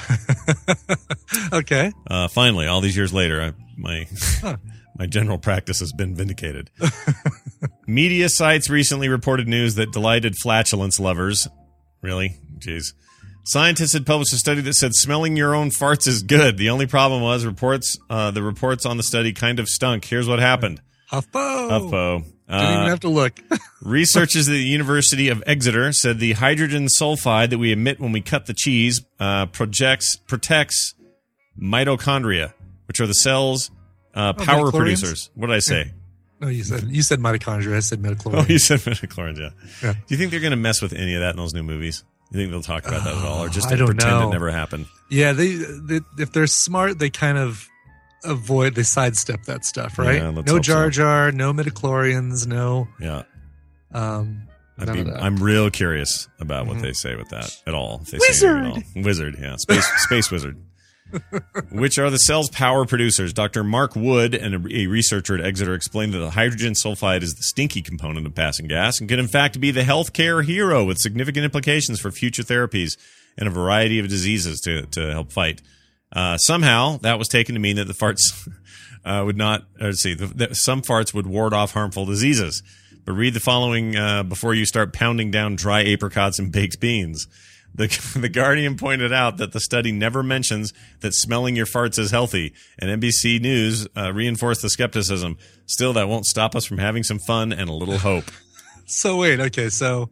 Okay. Uh, finally, all these years later, I, my Huh. my general practice has been vindicated. Media sites recently reported news that delighted flatulence lovers. Really? Jeez. Scientists had published a study that said smelling your own farts is good. The only problem was reports. Uh, the reports on the study kind of stunk. Here's what happened. HuffPo. HuffPo. Didn't even Uh, have to look. Researchers at the University of Exeter said the hydrogen sulfide that we emit when we cut the cheese uh, projects protects mitochondria, which are the cells' uh, Oh, power midichlorians? producers. What did I say? No, you said you said mitochondria. I said Oh, midichlorians. you said midichlorians, yeah. Yeah. Do you think they're going to mess with any of that in those new movies? You think they'll talk about that at all, or just I don't pretend know. it never happened? Yeah, they, they if they're smart, they kind of avoid, they sidestep that stuff, right? Yeah, let's no hope so. Jar Jar, no midichlorians, no. Yeah. Um, I'd none be, of that. I'm real curious about what Mhm. they say with that at all. If they say anything at all. Wizard, yeah, space space wizard. Which are the cell's power producers? Doctor Mark Wood, and a, a researcher at Exeter, explained that the hydrogen sulfide is the stinky component of passing gas and can, in fact, be the healthcare hero with significant implications for future therapies and a variety of diseases to to help fight. Uh, somehow, that was taken to mean that the farts uh, would not. Or let's see, the, the, some farts would ward off harmful diseases. But read the following uh, before you start pounding down dry apricots and baked beans. The, the Guardian pointed out that the study never mentions that smelling your farts is healthy, and N B C News uh, reinforced the skepticism. Still, that won't stop us from having some fun and a little hope. So wait, okay, so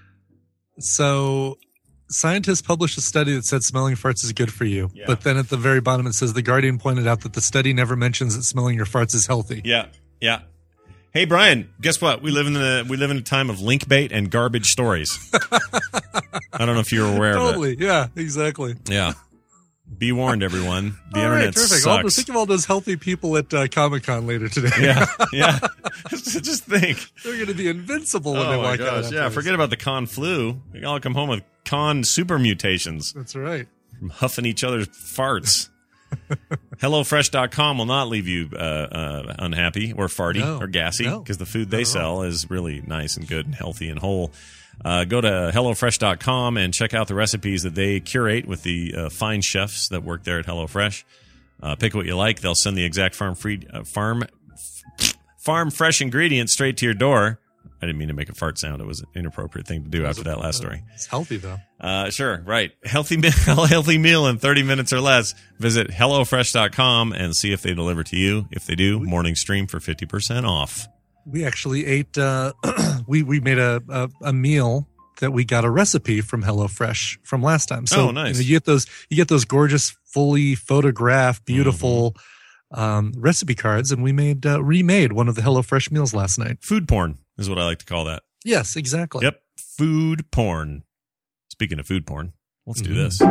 so scientists published a study that said smelling farts is good for you, Yeah. but then at the very bottom it says the Guardian pointed out that the study never mentions that smelling your farts is healthy. Yeah, yeah. Hey, Brian, guess what? We live in the we live in a time of link bait and garbage stories. I don't know if you're aware Totally, of yeah, exactly. it. Yeah. Be warned, everyone. The All internet right, terrific. All, sucks. think of all those healthy people at uh, Comic Con later today. Yeah, yeah. Just think. They're going to be invincible when they Oh my walk out. gosh! of that Yeah, place. forget about the con flu. We all come home with con super mutations That's right. from huffing each other's farts. HelloFresh dot com will not leave you uh, uh, unhappy or farty No, or gassy no, because the food they not at all. sell is really nice and good and healthy and whole. Uh, go to HelloFresh dot com and check out the recipes that they curate with the uh, fine chefs that work there at HelloFresh. Uh, pick what you like. They'll send the exact farm free uh, farm farm fresh ingredients straight to your door. I didn't mean to make a fart sound. It was an inappropriate thing to do after that last story. It's healthy though. Uh, sure, right. Healthy meal, healthy meal in thirty minutes or less. Visit HelloFresh dot com and see if they deliver to you. If they do, morning stream for fifty percent off. We actually ate. Uh, we we made a, a a meal that we got a recipe from HelloFresh from last time. So Oh, nice. You, know, you get those. You get those gorgeous, fully photographed, beautiful um, recipe cards, and we made uh, remade one of the HelloFresh meals last night. Food porn is what I like to call that. Yes, exactly. Yep, food porn. Speaking of food porn, let's do this.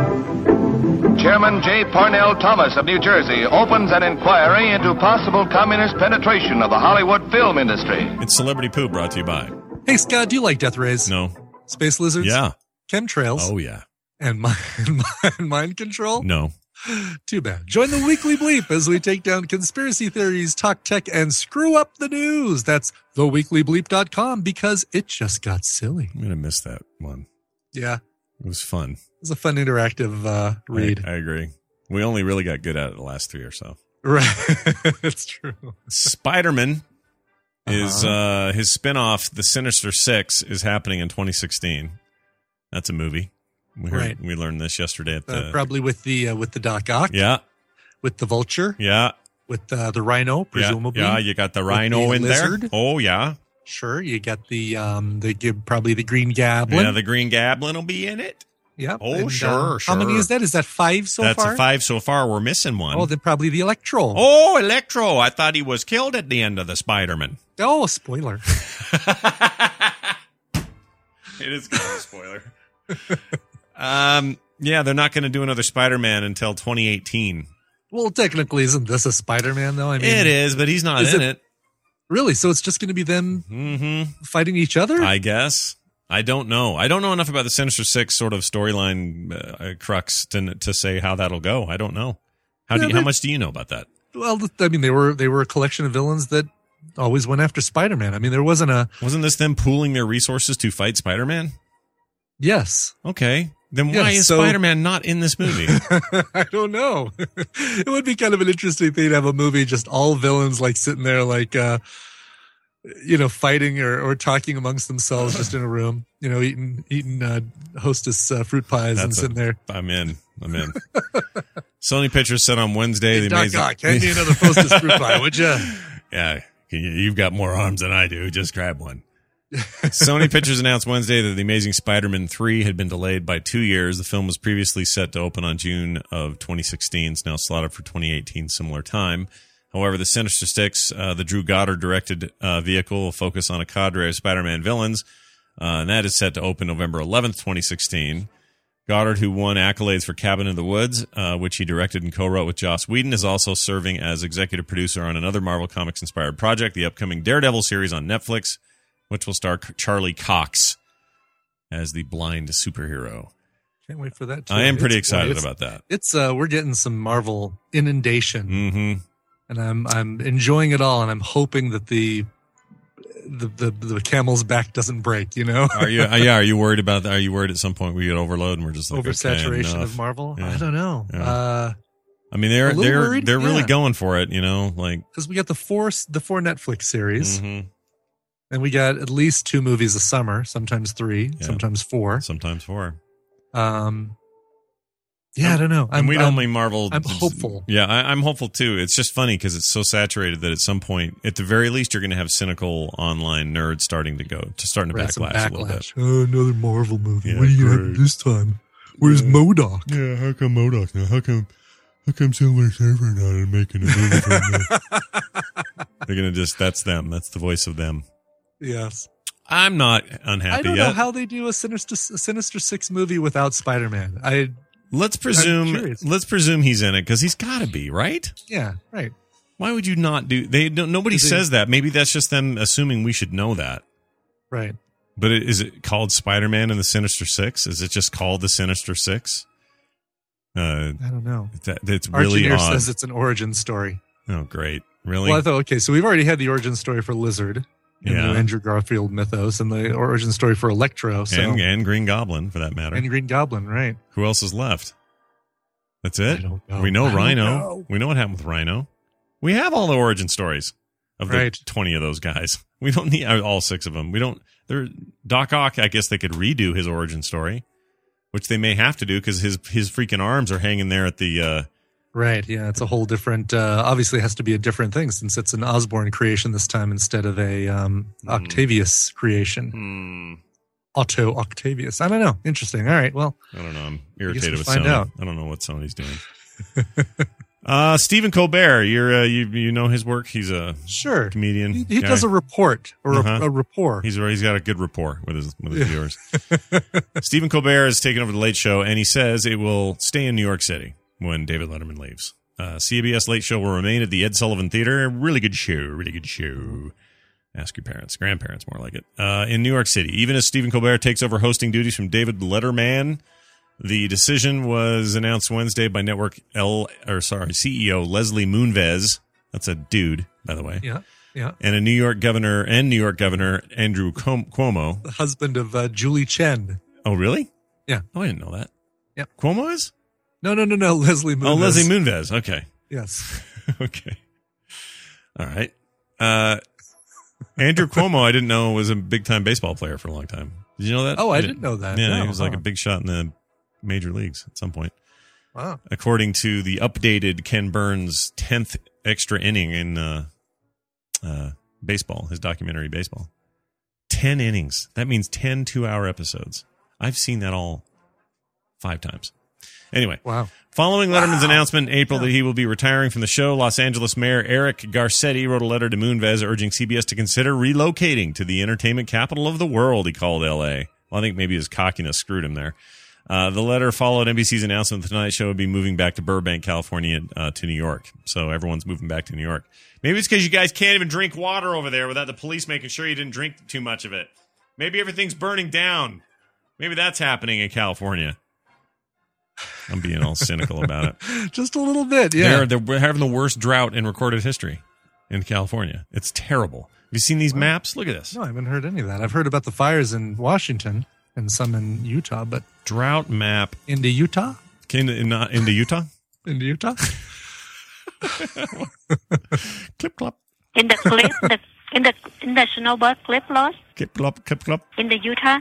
Chairman J. Parnell Thomas of New Jersey opens an inquiry into possible communist penetration of the Hollywood film industry. It's Celebrity Poo, brought to you by. Hey Scott, do you like death rays? No. Space lizards? Yeah. Chemtrails? Oh yeah. And mind, mind control? No. Too bad. Join the Weekly Bleep as we take down conspiracy theories, talk tech, and screw up the news. That's the weekly bleep dot com because it just got silly. I'm gonna miss that one. Yeah. It was fun. It was a fun interactive uh, read. I, I agree. We only really got good at it the last three or so. Right. It's true. Spider-Man is Uh-huh. uh his spin-off, The Sinister Six, is happening in twenty sixteen. That's a movie. We heard, Right. we learned this yesterday at the Uh, probably with the uh, with the Doc Ock. yeah With the Vulture. yeah With uh, the Rhino, presumably. yeah. yeah you got the With Rhino the in lizard. there. Oh yeah, Sure. You got the um the probably the Green Goblin. yeah. The Green Goblin will be in it. Yep. Oh And, sure, uh, sure. How many is that? Is that five so That's far? a five so far. We're missing one. Oh, then probably the Electro. Oh, Electro! I thought he was killed at the end of the Spider-Man. Oh, spoiler. It is kind of a spoiler. um, yeah, they're not going to do another Spider-Man until twenty eighteen. Well, technically, isn't this a Spider-Man though? I mean, It is, but he's not is in it- it. Really? So it's just going to be them Mm-hmm. fighting each other? I guess. I don't know. I don't know enough about the Sinister Six sort of storyline uh, crux to to say how that'll go. I don't know. How do Yeah, you, how but- much do you know about that? Well, I mean, they were they were a collection of villains that always went after Spider-Man. I mean, there wasn't a Wasn't this them pooling their resources to fight Spider-Man? yes. Okay. Then Yeah, why is so- Spider-Man not in this movie? I don't know. It would be kind of an interesting thing to have a movie just all villains like sitting there like uh you know fighting or, or talking amongst themselves just in a room, you know, eating eating uh, Hostess uh, fruit pies and That's a- sitting there. I'm in. I'm in. Sony Pictures said on Wednesday Hey, the Doc amazing. Ock, hand me another Hostess fruit pie, would you? Yeah, you- you've got more arms than I do. Just grab one. Sony Pictures announced Wednesday that The Amazing Spider-Man three had been delayed by two years. The film was previously set to open on June of twenty sixteen. It's now slotted for twenty eighteen, similar time. However, the Sinister Six, uh, the Drew Goddard-directed uh, vehicle, will focus on a cadre of Spider-Man villains, uh, and that is set to open November eleventh, twenty sixteen. Goddard, who won accolades for Cabin in the Woods, uh, which he directed and co-wrote with Joss Whedon, is also serving as executive producer on another Marvel Comics-inspired project, the upcoming Daredevil series on Netflix, which will star Charlie Cox as the blind superhero. Can't wait for that too. I am pretty It's- excited it's- about that. It's uh we're getting some Marvel inundation. Mm-hmm. And I'm I'm enjoying it all, and I'm hoping that the the the, the camel's back doesn't break. You know, Are you? Uh, yeah. Are you worried about that? Are you worried at some point we get overload and we're just like oversaturation okay, of Marvel? Yeah. I don't know. Yeah. Uh, I mean, they're a little they're worried? they're really Yeah. going for it. You know, like because we got the four the four Netflix series, mhm. and we got at least two movies a summer, sometimes three, Yeah. sometimes four. sometimes four. Um, yeah, I don't know. And I'm, we I'm, only Marvel. I'm hopeful. Yeah, I, I'm hopeful too. It's just funny because it's so saturated that at some point, at the very least, you're going to have cynical online nerds starting to go to starting to Right, some backlash, a little bit. backlash. Oh, another Marvel movie. Yeah, what are you gonna great. have this time? Where's MODOK? Yeah, how come MODOK now? How come? How come Silver Surfer not making a movie from that? They're gonna just that's them. That's the voice of them. Yes. I'm not unhappy I don't yet. know how they do a Sinister a Sinister Six movie without Spider-Man. I let's presume curious. let's presume he's in it because he's got to be, right? yeah, right. Why would you not do? They don't, nobody Is it- says that. Maybe that's just them assuming we should know that. Right. But it, is it called Spider-Man and the Sinister Six? Is it just called the Sinister Six? Uh, I don't know. that, that's really Archineer odd. says it's an origin story. Oh, great! Really? Well, I thought, okay, so we've already had the origin story for Lizard in Yeah. the Andrew Garfield mythos, and the origin story for Electro, so and, and Green Goblin, for that matter. and Green Goblin, right? Who else is left? That's it. I don't know. We know I don't Rhino. know. We know what happened with Rhino. We have all the origin stories of the Right. twenty of those guys. We don't need uh, all six of them. We don't. They're Doc Ock. I guess they could redo his origin story, which they may have to do because his his freaking arms are hanging there at the. Uh, Right. Yeah, it's a whole different. Uh, obviously, it has to be a different thing since it's an Osborn creation this time instead of a um, Octavius creation. hmm, Otto Octavius. I don't know. Interesting. All right. Well, I don't know. I'm we'll irritated with find Sony. out. I don't know what Sony's doing. uh, Stephen Colbert. You're uh, you you know his work. He's a sure. comedian. He, he guy. does a report or Uh-huh. a, a rapport. He's he's got a good rapport with his with his viewers. Stephen Colbert has taken over the Late Show, and he says it will stay in New York City when David Letterman leaves. Uh, C B S Late Show will remain at the Ed Sullivan Theater. Really good show. Really good show. Ask your parents, grandparents, more like it. Uh, in New York City, even as Stephen Colbert takes over hosting duties from David Letterman, the decision was announced Wednesday by network L or sorry C E O Leslie Moonves. That's a dude, by the way. Yeah. Yeah. And a New York governor and New York Governor Andrew Cuomo. The husband of uh, Julie Chen. Oh, really? Yeah. Oh, I didn't know that. Yep. Cuomo is? No, no, no, no. Leslie Moonves. Oh, Leslie Moonves. Okay. Yes. Okay. All right. Uh, Andrew Cuomo, I didn't know was a big time baseball player for a long time. Did you know that? Oh, I You didn't know that. Yeah, No, he was like huh. a big shot in the major leagues at some point. Wow. According to the updated Ken Burns tenth extra inning in uh, uh, baseball, his documentary baseball. ten innings. That means ten two-hour episodes. I've seen that all five times. Anyway, wow. Following Letterman's wow. announcement in April yeah. that he will be retiring from the show, Los Angeles Mayor Eric Garcetti wrote a letter to Moonves urging C B S to consider relocating to the entertainment capital of the world, he called L A. Well, I think maybe his cockiness screwed him there. Uh, the letter followed N B C's announcement that the Tonight Show would be moving back to Burbank, California, uh, to New York. So everyone's moving back to New York. Maybe it's because you guys can't even drink water over there without the police making sure you didn't drink too much of it. Maybe everything's burning down. Maybe that's happening in California. I'm being all cynical about it. Just a little bit, yeah. They're, they're having the worst drought in recorded history in California. It's terrible. Have you seen these maps? Look at this. No, I haven't heard any of that. I've heard about the fires in Washington and some in Utah, but... Drought map. Into Utah? Into, in, uh, into Utah? Into Utah? Clip clop. In the clip, the, in the in the snowbird clip loss? Clip clop, clip clop. In the Utah?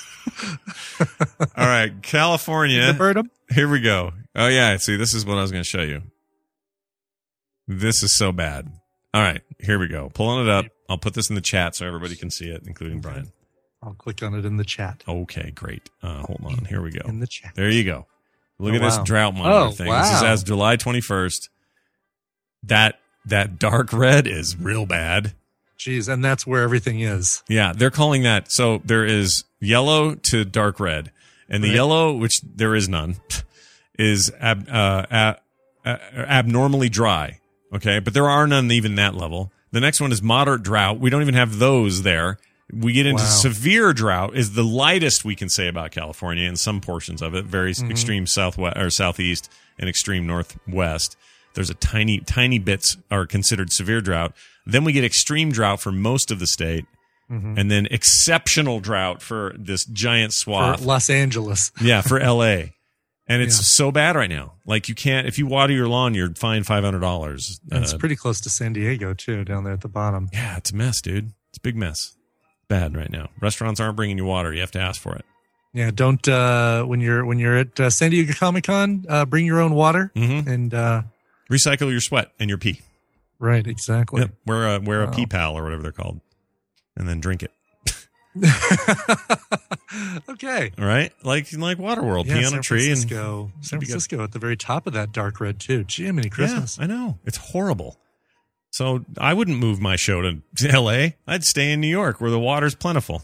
All right, California. Here we go. Oh, yeah. See, this is what I was going to show you. This is so bad. All right, here we go. Pulling it up. I'll put this in the chat so everybody can see it, including Brian. I'll click on it in the chat. Okay, great. Uh, hold on. Here we go. In the chat. There you go. Look oh, at this wow. drought monitor oh, thing. Wow. This is as July twenty-first. That that dark red is real bad. Jeez, and that's where everything is. Yeah, they're calling that. So there is yellow to dark red. And the right. yellow, which there is none, is ab, uh, ab, uh, abnormally dry. Okay, but there are none even that level. The next one is moderate drought. We don't even have those there. We get into wow. severe drought is the lightest we can say about California in some portions of it. Very mm-hmm. extreme southwest or southeast and extreme northwest. There's a tiny, tiny bits are considered severe drought. Then we get extreme drought for most of the state. Mm-hmm. And then exceptional drought for this giant swath. For Los Angeles. Yeah, for L A. And it's yeah. so bad right now. Like you can't, if you water your lawn, you're fined five hundred dollars. Uh, it's pretty close to San Diego too, down there at the bottom. Yeah, it's a mess, dude. It's a big mess. Bad right now. Restaurants aren't bringing you water. You have to ask for it. Yeah, don't, uh, when you're, when you're at uh, San Diego Comic-Con, uh, bring your own water mm-hmm. and, uh, recycle your sweat and your pee. Right, exactly. Yep. Wear a, wear wow. a pee pal or whatever they're called and then drink it. Okay. All right. Like, like Waterworld, yeah, pee on San a tree. Francisco, and San Francisco at the very top of that dark red too. Jiminy Christmas. Yeah, I know. It's horrible. So I wouldn't move my show to L A. I'd stay in New York where the water's plentiful.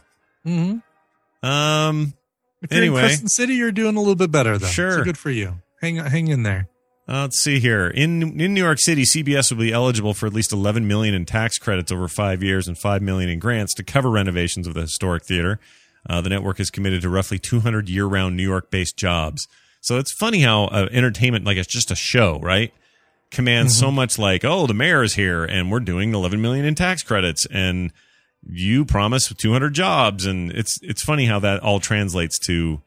Mm-hmm. Um. If you're anyway, in Crescent City, you're doing a little bit better though. Sure. So good for you. Hang hang in there. Uh, let's see here. In in New York City, C B S will be eligible for at least eleven million dollars in tax credits over five years and five million dollars in grants to cover renovations of the historic theater. Uh, the network is committed to roughly two hundred year-round New York-based jobs. So it's funny how uh, entertainment, like it's just a show, right, commands mm-hmm. so much like, oh, the mayor is here and we're doing eleven million dollars in tax credits and you promise two hundred jobs. And it's it's funny how that all translates to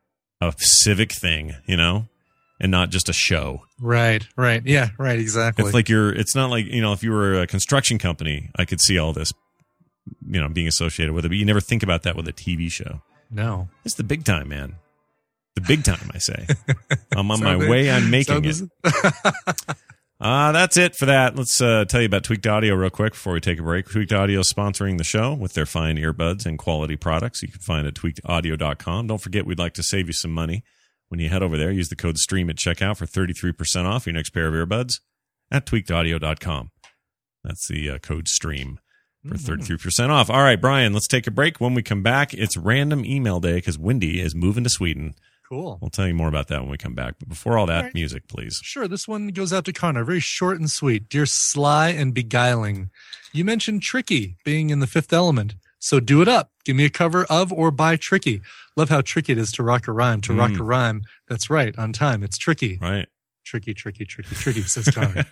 a civic thing, you know, and not just a show. Right, right. Yeah, right, exactly. It's like you're, it's not like, you know, if you were a construction company, I could see all this, you know, being associated with it, but you never think about that with a T V show. No. It's the big time, man. The big time, I say. I'm on so my they, way. I'm making so it. Uh, that's it for that. Let's uh, tell you about Tweaked Audio real quick before we take a break. Tweaked Audio is sponsoring the show with their fine earbuds and quality products. You can find it at tweaked audio dot com. Don't forget, we'd like to save you some money. When you head over there, use the code STREAM at checkout for thirty-three percent off your next pair of earbuds at tweaked audio dot com. That's the uh, code STREAM for thirty-three percent off. All right, Brian, let's take a break. When we come back, it's random email day because Wendy is moving to Sweden. Cool. We'll tell you more about that when we come back. But before all that, all right. Music, please. Sure. This one goes out to Connor. Very short and sweet. Dear Sly and Beguiling, you mentioned Tricky being in The Fifth Element. So do it up. Give me a cover of or by Tricky. Love how tricky it is to rock a rhyme. To mm. rock a rhyme. That's right. On time. It's tricky. Right. Tricky, tricky, tricky, tricky, says Connor.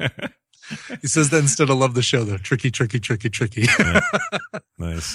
He says that instead of love the show, though. Tricky, tricky, tricky, tricky. Yeah. Nice.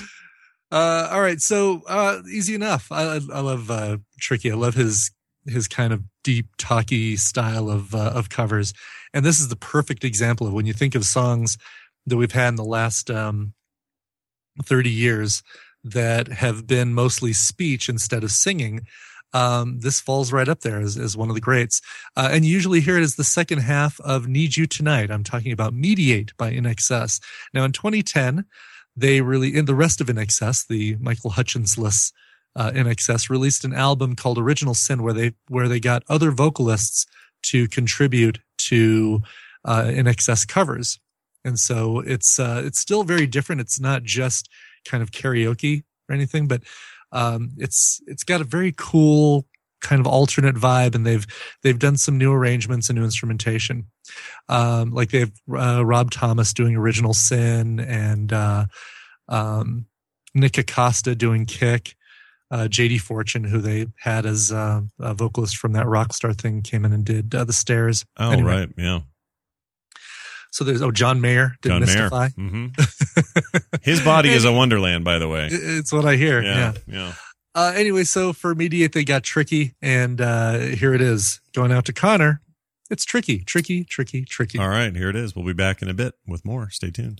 Uh, all right. So, uh, easy enough. I, I love, uh, Tricky. I love his, his kind of deep, talky style of, uh, of covers. And this is the perfect example of when you think of songs that we've had in the last, um, thirty years that have been mostly speech instead of singing. um, this falls right up there as, as one of the greats. Uh, and you usually hear it as the second half of Need You Tonight. I'm talking about Mediate by In Excess. Now, in twenty ten, they really, in the rest of In Excess, the Michael Hutchins-less uh, In Excess, released an album called Original Sin, where they where they got other vocalists to contribute to uh, In Excess covers. And so it's uh, it's still very different. It's not just kind of karaoke or anything, but um, it's it's got a very cool kind of alternate vibe, and they've they've done some new arrangements and new instrumentation. Um, like they have uh, Rob Thomas doing Original Sin, and uh, um, Nick Acosta doing Kick. Uh, J D Fortune, who they had as uh, a vocalist from that Rockstar thing, came in and did uh, The Stairs. Oh, anyway. right, yeah. So there's, oh, John Mayer did John Mystify. Mayer. Mm-hmm. His body is a wonderland, by the way. It's what I hear. Yeah, yeah. yeah. Uh, anyway, so for Mediate, they got Tricky, and uh, here it is. Going out to Connor. It's Tricky, Tricky, Tricky, Tricky. All right, here it is. We'll be back in a bit with more. Stay tuned.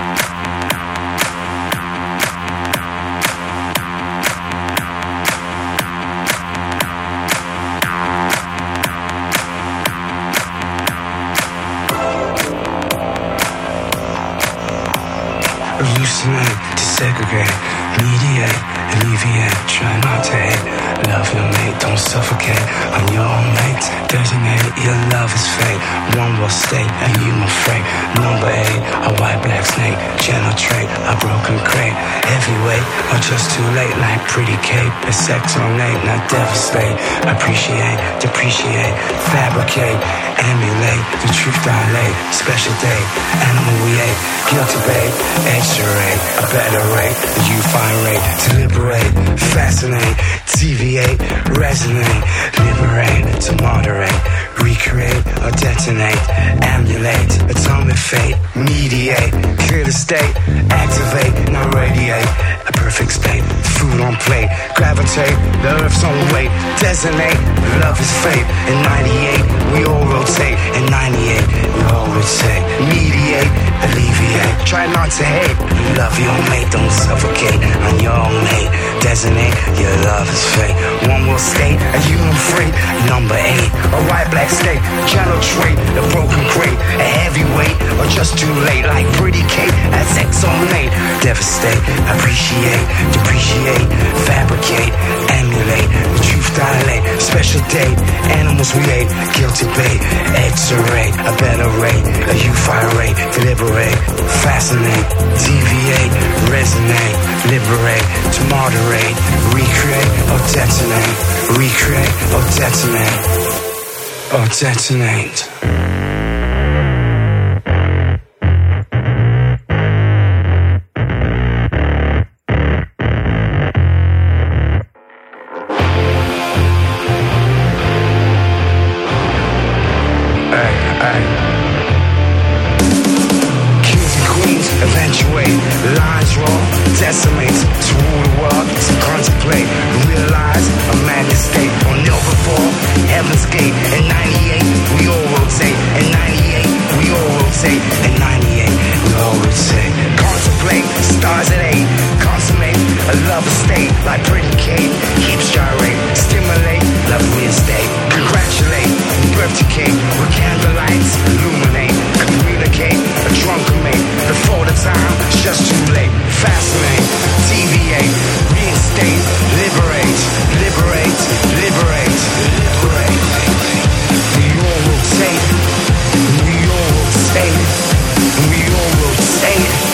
Hallucinate, desegregate, mediate, alleviate, try not to hate. Love your mate, don't suffocate. I'm your own mate, designate, your love is fate. One will state, and you my freight. Number eight, a white black snake, generate, a broken crate. Heavyweight, or just too late, like pretty cape. A sex ornate, not devastate. Appreciate, depreciate, fabricate, emulate, the truth dilate. Special day, animal we ate, guilty babe, X-ray, a better rate, you find rate, to liberate, fascinate, deviate, resonate, liberate, to moderate, recreate or detonate, emulate, atomic fate, mediate, clear the state, activate, not radiate, a perfect state, food on plate, gravitate, the earth's own weight, designate, love is fate, in ninety-eight, we all rotate, in ninety-eight, we all rotate, mediate, alleviate, try not to hate, love your mate, don't suffocate, on your own mate, designate, your love is fate, one will state, a human free, number eight, a white black state, channel trait, the broken crate, a heavyweight, or just too late, like pretty Kate, that's exonate, devastate, appreciate, depreciate, fabricate, emulate, the truth dilate, special date, animals we ate, guilty bait, X-ray, a better rate, a U-fire rate, deliberate, fascinate, deviate, resonate, liberate, to moderate, recreate or detonate, recreate or detonate, or detonate. Decimates to rule the world, to contemplate, realize a madness state on ill before heaven's gate. In ninety-eight, we all rotate. In ninety-eight, we all rotate. In ninety-eight, we all rotate. Contemplate, stars at eight. Consummate, a love estate like pretty Kate. Keeps gyrate, stimulate, love reinstate. Congratulate, replicate with candlelights, illuminate, communicate, a drunken mate. Before the time, it's just too late. Fascinate, deviate, reinstate, liberate, liberate, liberate, liberate. We all rotate, we all rotate, we all rotate.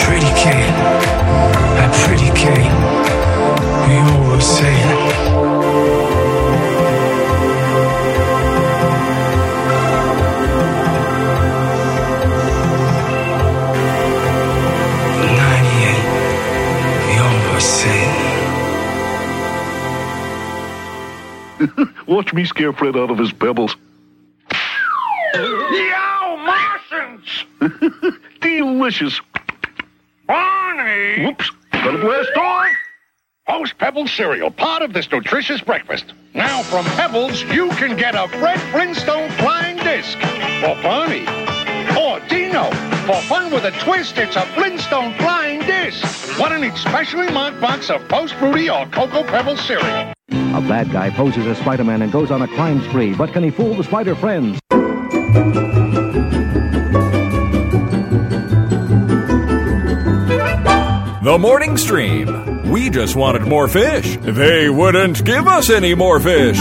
Pretty Kate, we all rotate. Watch me scare Fred out of his pebbles. Yo, Martians! Delicious. Barney! Whoops. Got a blast off. Post Pebbles cereal, part of this nutritious breakfast. Now from Pebbles, you can get a Fred Flintstone flying disc. Or Barney. Or Dino. For fun with a twist, it's a Flintstone flying disc. One in each specially marked box of Post Fruity or Cocoa Pebbles cereal. A bad guy poses as Spider-Man and goes on a crime spree, but can he fool the Spider friends? The Morning Stream. We just wanted more fish. They wouldn't give us any more fish.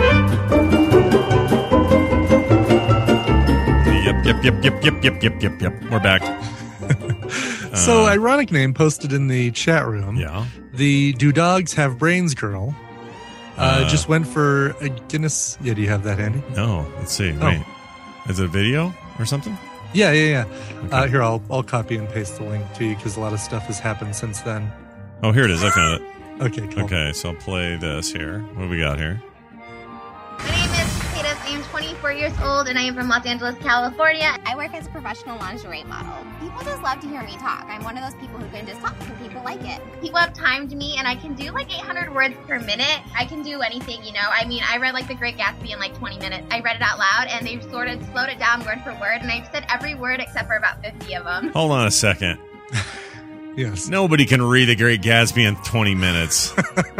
Yep, yep, yep, yep, yep, yep, yep, yep, yep. We're back. So, Uh, ironic name posted in the chat room. Yeah. The Do Dogs Have Brains girl uh, Uh, just went for a Guinness. Yeah, do you have that handy? No, let's see. Oh. Wait. Is it a video or something? Yeah, yeah, yeah. Uh, here, I'll I'll copy and paste the link to you because a lot of stuff has happened since then. Oh, here it is. I found it. Okay, cool. Okay, so I'll play this here. What do we got here? My name is Kata. I am twenty-four years old and I am from Los Angeles, California. I work as a professional lingerie model. People just love to hear me talk. I'm one of those people who can just talk and people like it. People have timed me and I can do like eight hundred words per minute. I can do anything, you know. I mean, I read like The Great Gatsby in like twenty minutes. I read it out loud and they sort of slowed it down word for word and I've said every word except for about fifty of them. Hold on a second. Yes. Nobody can read The Great Gatsby in twenty minutes.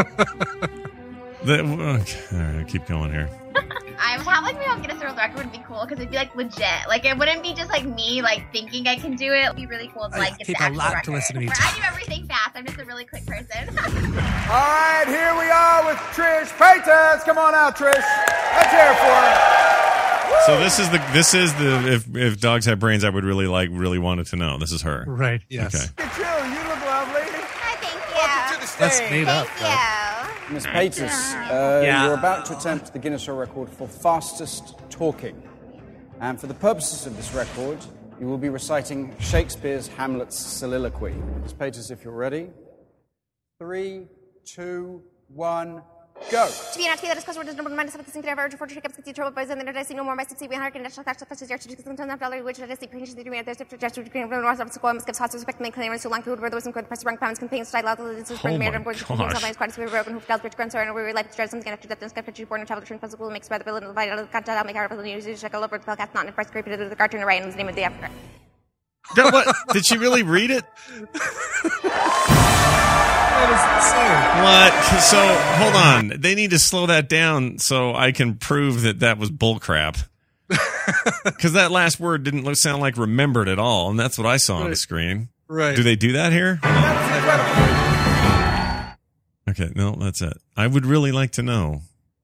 the, okay, all right, keep going here. I would have like my own Guinness World Record would be cool because it'd be like legit. Like it wouldn't be just like me like thinking I can do it. It'd be really cool to like get take the a actual lot to record. listen to me Where talk. I do everything fast. I'm just a really quick person. All right, here we are with Trish Paytas. Come on out, Trish. Let's hear it for her. So this is the this is the if if dogs have brains, I would really like really wanted to know. This is her. Right. Yes. Okay. Look at you. You look lovely. Hi, thank you. Welcome to the stage. That's made up. Thank you. Miss Paytas, uh, Yeah. you're about to attempt the Guinness World Record for fastest talking. And for the purposes of this record, you will be reciting Shakespeare's Hamlet's soliloquy. Miss Paytas, if you're ready. Three, two, one, go. To be an activity that is close to the number of minus something to ever for to keep the trouble boys and then I see no more my sixty one hundred national tax such as your to sometimes not dollar which that is the previous the doing there's different gesture to create north of school must house respect main claimants to long people where there was some good press rank pounds campaign style out of this is Oh for the my mayor and board to gosh. sometimes quite a broken who felt rich grandson and we were like to start something after that then skip to born and travel to possible makes by the bill and invite out of the content I'll make out of the news check all over the podcast not in press creepy to the cartoon array and the name of the Africa. That- what? Did she really read it? What? So hold on. They need to slow that down so I can prove that that was bullcrap. Because that last word didn't look, sound like remembered at all, and that's what I saw on the screen. Right. Do they do that here? Okay, no, that's it. I would really like to know.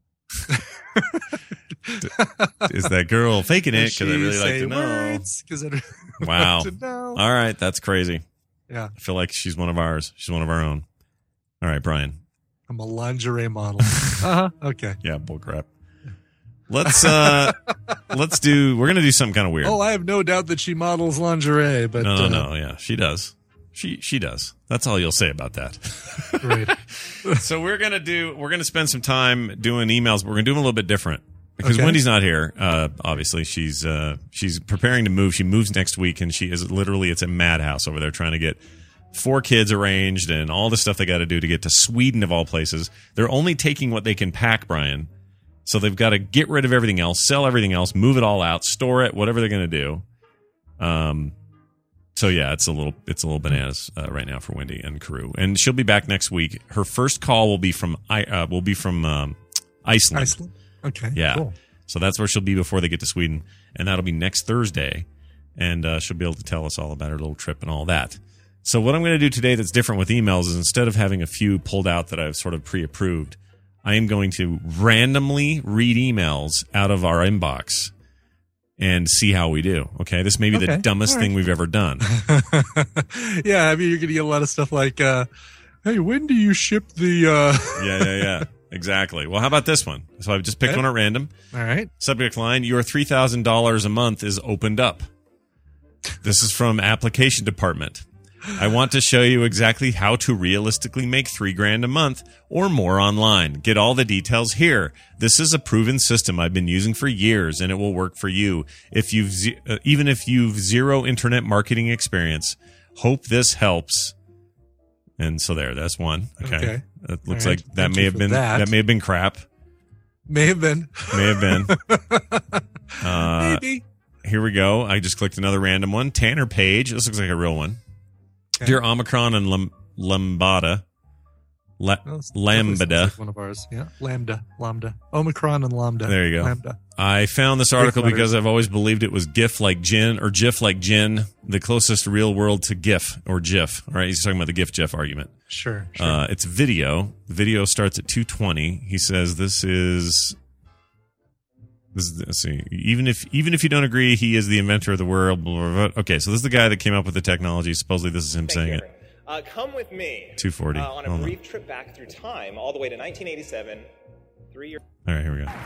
Is that girl faking it? Because I really like to know. Because I Wow. like to know. All right, that's crazy. Yeah. I feel like she's one of ours. She's one of our own. All right, Brian. I'm a lingerie model. uh-huh. Okay. Yeah, bullcrap. Let's uh let's do we're gonna do something kind of weird. Oh, I have no doubt that she models lingerie, but no, no, uh, no, yeah, she does. She she does. That's all you'll say about that. Right. So we're gonna do we're gonna spend some time doing emails, but we're gonna do them a little bit different. Because Okay. Wendy's not here. Uh obviously she's uh she's preparing to move. She moves next week and she is literally it's a madhouse over there trying to get four kids arranged and all the stuff they got to do to get to Sweden of all places. They're only taking what they can pack, Brian. So they've got to get rid of everything else, sell everything else, move it all out, store it, whatever they're going to do. Um, so yeah, it's a little it's a little bananas uh, right now for Wendy and crew, and she'll be back next week. Her first call will be from I uh, will be from um, Iceland. Iceland. Okay. Yeah. Cool. So that's where she'll be before they get to Sweden, and that'll be next Thursday, and uh, she'll be able to tell us all about her little trip and all that. So what I'm going to do today that's different with emails is instead of having a few pulled out that I've sort of pre-approved, I am going to randomly read emails out of our inbox and see how we do. Okay, this may be the Okay. dumbest All thing right. we've ever done. Yeah, I mean, you're going to get a lot of stuff like, uh, hey, when do you ship the... Uh... yeah, yeah, yeah. Exactly. Well, how about this one? So I've just picked Okay. one at random. All right. Subject line, your three thousand dollars a month is opened up. This is from application department. I want to show you exactly how to realistically make three grand a month or more online. Get all the details here. This is a proven system I've been using for years, and it will work for you if you've ze- uh, even if you've zero internet marketing experience. Hope this helps. And so there, that's one. Okay, Okay. It looks All right. like that Thank may you have for been that. that may have been crap. May have been. May have been. Uh, Maybe. Here we go. I just clicked another random one. Tanner Page. This looks like a real one. Okay. Dear Omicron and Lam- Lambada. La- Well, it's definitely sounds Lambda. like one of ours. Yeah. Lambda. Lambda. Omicron and Lambda. There you go. Lambda. I found this article letters. because I've always believed it was GIF like gin or GIF like gin, the closest real world to GIF or GIF. All right, he's talking about the GIF GIF argument. Sure. sure. Uh, it's video. Video starts at two twenty. He says this is. This is, let's see. Even if even if you don't agree, he is the inventor of the world. Blah, blah, blah. Okay, so this is the guy that came up with the technology. Supposedly, this is him saying it. Uh, come with me. two forty. Uh, on a Hold on. brief trip back through time, all the way to nineteen eighty-seven. Three years. All right, here we go.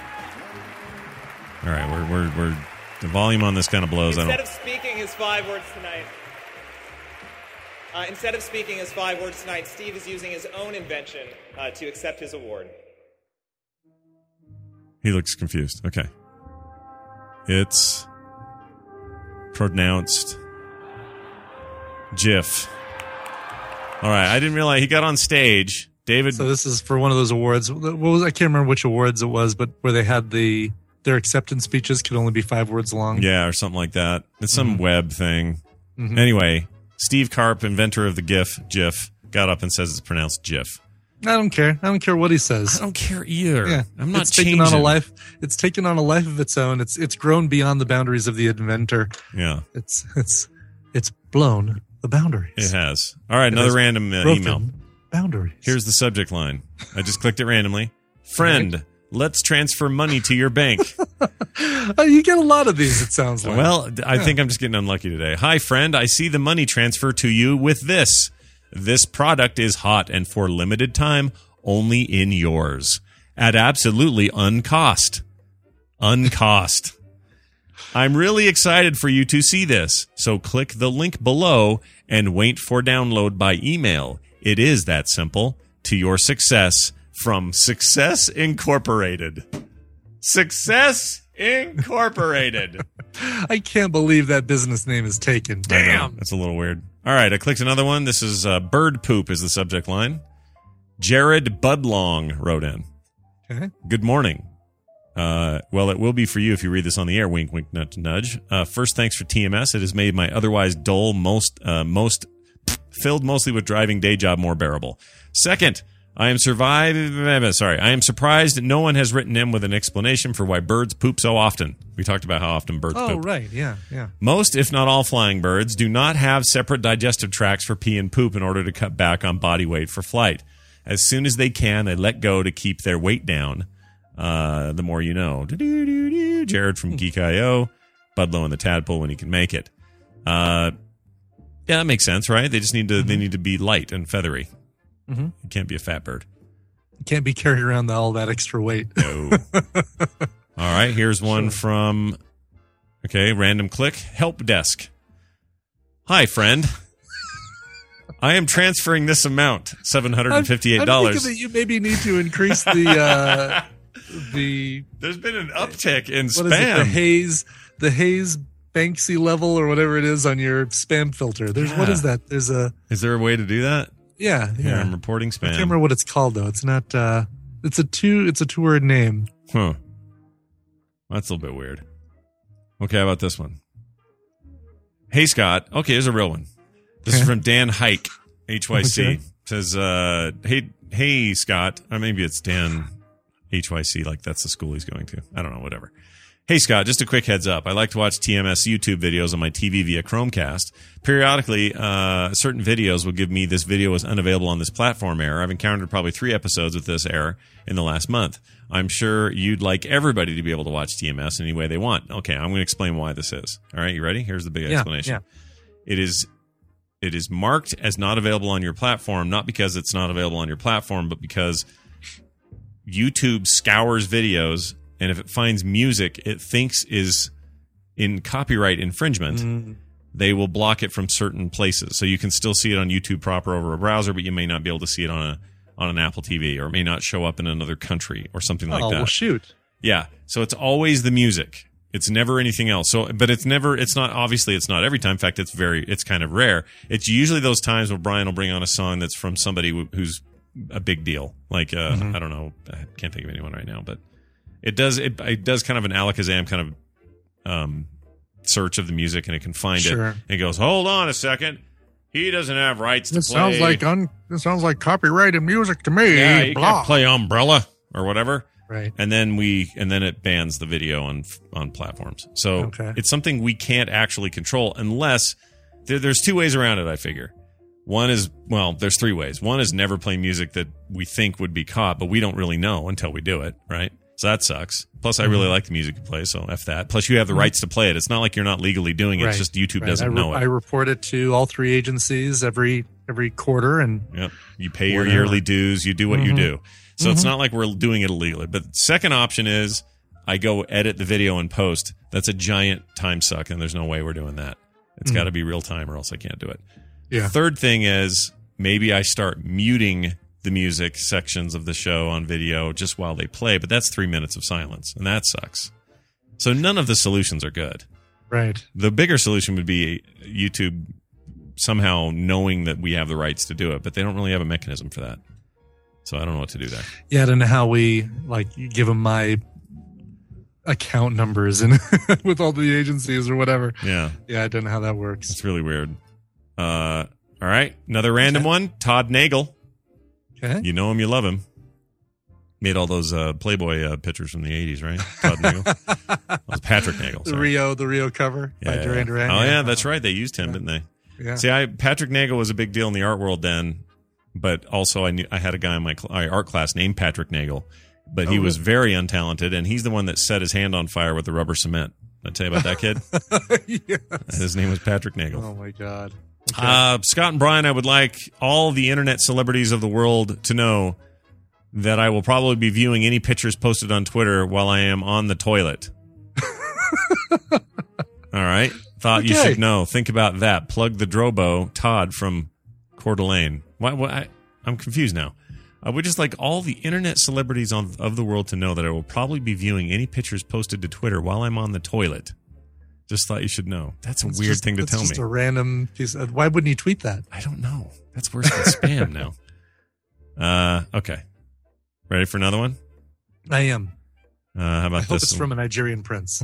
All right, we're we're we're the volume on this kind of blows. I Instead don't. of speaking his five words tonight, uh, instead of speaking his five words tonight, Steve is using his own invention uh, to accept his award. He looks confused. Okay, it's pronounced GIF. All right, I didn't realize he got on stage. David. So this is for one of those awards. What was, I can't remember which awards it was, but where they had the their acceptance speeches could only be five words long. Yeah, or something like that. It's some Mhm. web thing. Mhm. Anyway, Steve Karp, inventor of the GIF, GIF, got up and says it's pronounced GIF. I don't care. I don't care what he says. I don't care either. Yeah, I'm not it's taken on a changing. life. It's taken on a life of its own. It's it's grown beyond the boundaries of the inventor. Yeah, It's it's it's blown the boundaries. it has. All right, It another has random uh, broken email. Boundaries. Here's the subject line. I just clicked it randomly. Friend, let's transfer money to your bank. Oh, you get a lot of these. It sounds like. Well, I Yeah. think I'm just getting unlucky today. Hi, friend. I see the money transfer to you with this. This product is hot and for limited time only in yours at absolutely uncost. Uncost. I'm really excited for you to see this. So click the link below and wait for download by email. It is that simple. To your success from Success Incorporated. Success Incorporated. I can't believe that business name is taken. I know. Damn. That's a little weird. All right, I clicked another one. This is uh, bird poop is the subject line. Jared Budlong wrote in. Okay. Good morning. Uh, well, it will be for you if you read this on the air. Wink, wink, nudge, nudge. Uh, first, thanks for T M S. It has made my otherwise dull, most, uh, most filled mostly with driving day job more bearable. Second, I am surviving. Sorry, I am surprised no one has written in with an explanation for why birds poop so often. We talked about how often birds Oh, poop. right. Yeah. Yeah. Most, if not all, flying birds do not have separate digestive tracts for pee and poop in order to cut back on body weight for flight. As soon as they can, they let go to keep their weight down. Uh, the more you know. Do-do-do-do. Jared from Geek I O. Budlow and the Tadpole when he can make it. Uh, yeah, that makes sense, right? They just need to. They need to be light and feathery. Mhm. It can't be a fat bird. You can't be carried around the, all that extra weight. No. All right, here's one from. Okay, random click. Help desk. Hi, friend. I am transferring this amount, seven hundred and fifty-eight I'm, I'm dollars. thinking that you maybe need to increase the uh, the. There's been an uptick in What is it? The spam. haze, the haze Banksy level or whatever it is on your spam filter. There's what Yeah. is that? There's a Is there a way to do that? yeah Here, yeah. I'm reporting I spam. can't remember what it's called though. It's not. uh It's a two. It's a two word name. Huh. That's a little bit weird. Okay, how about this one? Hey, Scott. Okay, here's a real one. This is from Dan Hike, H Y C. Okay. Says, uh, hey, hey, Scott. Or maybe it's Dan H Y C, like that's the school he's going to. I don't know, whatever. Hey, Scott, just a quick heads up. I like to watch T M S YouTube videos on my T V via Chromecast. Periodically, uh, certain videos will give me this video is unavailable on this platform error. I've encountered probably three episodes with this error in the last month. I'm sure you'd like everybody to be able to watch T M S any way they want. Okay, I'm going to explain why this is. All right, you ready? Here's the big Yeah, explanation. yeah. It is it is marked as not available on your platform, not because it's not available on your platform, but because YouTube scours videos, and if it finds music it thinks is in copyright infringement, Mm. they will block it from certain places. So you can still see it on YouTube proper over a browser, but you may not be able to see it on a on an Apple T V, or it may not show up in another country or something like oh, that. well, shoot. Yeah. So it's always the music. It's never anything else. So, but it's never, it's not, obviously it's not every time. In fact, it's very, it's kind of rare. It's usually those times where Brian will bring on a song that's from somebody wh- who's a big deal. Like, uh, Mhm. I don't know, I can't think of anyone right now, but it does, it, it does kind of an Alakazam kind of, um, search of the music, and it can find Sure. it. And it goes, hold on a second. He doesn't have rights to This play. sounds like un. This sounds like copyrighted music to me. Yeah, you Blah. can't play Umbrella or whatever. Right. And then we and then it bans the video on on platforms. So Okay. it's something we can't actually control unless there, there's two ways around it, I figure. One is, well, there's three ways. One is never play music that we think would be caught, but we don't really know until we do it, right? So that sucks. Plus, I really Mhm. like the music you play, so F that. Plus, you have the rights to play it. It's not like you're not legally doing it. Right. It's just YouTube Right. doesn't I re- know it. I report it to all three agencies every every quarter, and Yep. You pay your Whatever. yearly dues. You do what you Mhm. do. So it's Mhm. not like we're doing it illegally. But the second option is I go edit the video and post. That's a giant time suck, and there's no way we're doing that. It's Mhm. got to be real time, or else I can't do it. Yeah. Third thing is maybe I start muting the music sections of the show on video just while they play, but that's three minutes of silence, and that sucks. So none of the solutions are good. right. The bigger solution would be YouTube somehow knowing that we have the rights to do it, but they don't really have a mechanism for that. So I don't know what to do there. Yeah, I don't know how we like you give them my account numbers and with all the agencies or whatever. Yeah. Yeah, I don't know how that works. It's really weird. Uh, all right. Another random one. Todd Nagel. Okay. You know him, you love him. Made all those uh, Playboy uh, pictures from the eighties, right? Todd Nagel. That was Patrick Nagel. The sorry. Rio, the Rio cover by Yeah. Duran Duran. Oh, yeah, that's right. They used him, didn't they? Yeah. See, I Patrick Nagel was a big deal in the art world then, but also I knew I had a guy in my, cl- my art class named Patrick Nagel, but he Oh, was really? very untalented, and he's the one that set his hand on fire with the rubber cement. Did I tell you about that kid? Yes. His name was Patrick Nagel. Oh my God. Uh, Scott and Brian, I would like all the internet celebrities of the world to know that I will probably be viewing any pictures posted on Twitter while I am on the toilet. All right. Thought you Okay. should know. Think about that. Plug the Drobo, Todd from Coeur d'Alene. Why, why, I, I'm confused now. I would just like all the internet celebrities on, of the world to know that I will probably be viewing any pictures posted to Twitter while I'm on the toilet. Just thought you should know. That's a It's weird just- thing to it's tell just me. a random piece. Of, why wouldn't he tweet that? I don't know. That's worse than spam now. Uh, okay. Ready for another one? I am. Uh, how about I hope this it's one? from a Nigerian prince.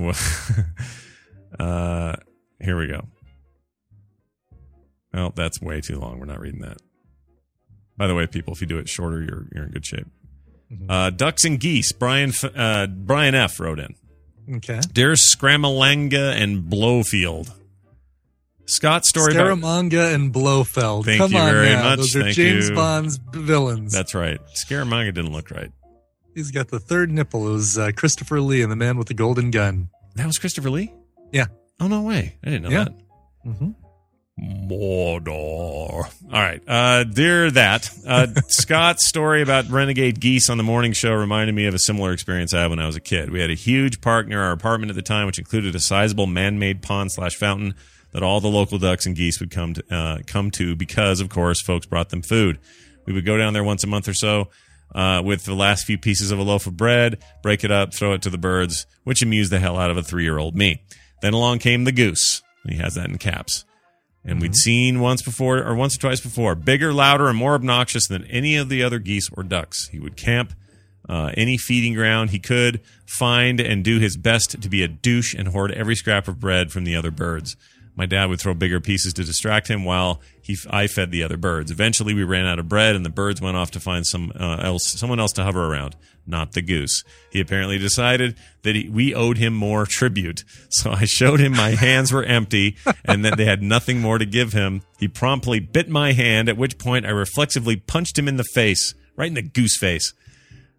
uh, here we go. Well, that's way too long. We're not reading that. By the way, people, if you do it shorter, you're you're in good shape. Mm-hmm. Uh, Ducks and Geese. Brian F- uh, Brian F. wrote in. Okay. Dear Scramalanga and Blowfield. Scott's story about... Scaramanga and Blofeld. Thank Come you on very now. much. Those are Thank James you. Bond's villains. That's right. Scaramanga didn't look right. He's got the third nipple. It was uh, Christopher Lee and the man with the golden gun. That was Christopher Lee? Yeah. Oh, no way. I didn't know Yeah. that. Mm-hmm. Mordor. All right. Uh, dear that. Uh, Scott's story about renegade geese on the morning show reminded me of a similar experience I had when I was a kid. We had a huge park near our apartment at the time, which included a sizable man-made pond slash fountain that all the local ducks and geese would come to, uh, come to because, of course, folks brought them food. We would go down there once a month or so uh, with the last few pieces of a loaf of bread, break it up, throw it to the birds, which amused the hell out of a three-year-old me. Then along came the goose. He has that in caps. And we'd seen once before, or once or twice before, bigger, louder, and more obnoxious than any of the other geese or ducks. He would camp uh, any feeding ground he could find and do his best to be a douche and hoard every scrap of bread from the other birds. My dad would throw bigger pieces to distract him while he, I fed the other birds. Eventually, we ran out of bread, and the birds went off to find some uh, else, someone else to hover around, not the goose. He apparently decided that he, we owed him more tribute. So I showed him my hands were empty and that they had nothing more to give him. He promptly bit my hand, at which point I reflexively punched him in the face, right in the goose face.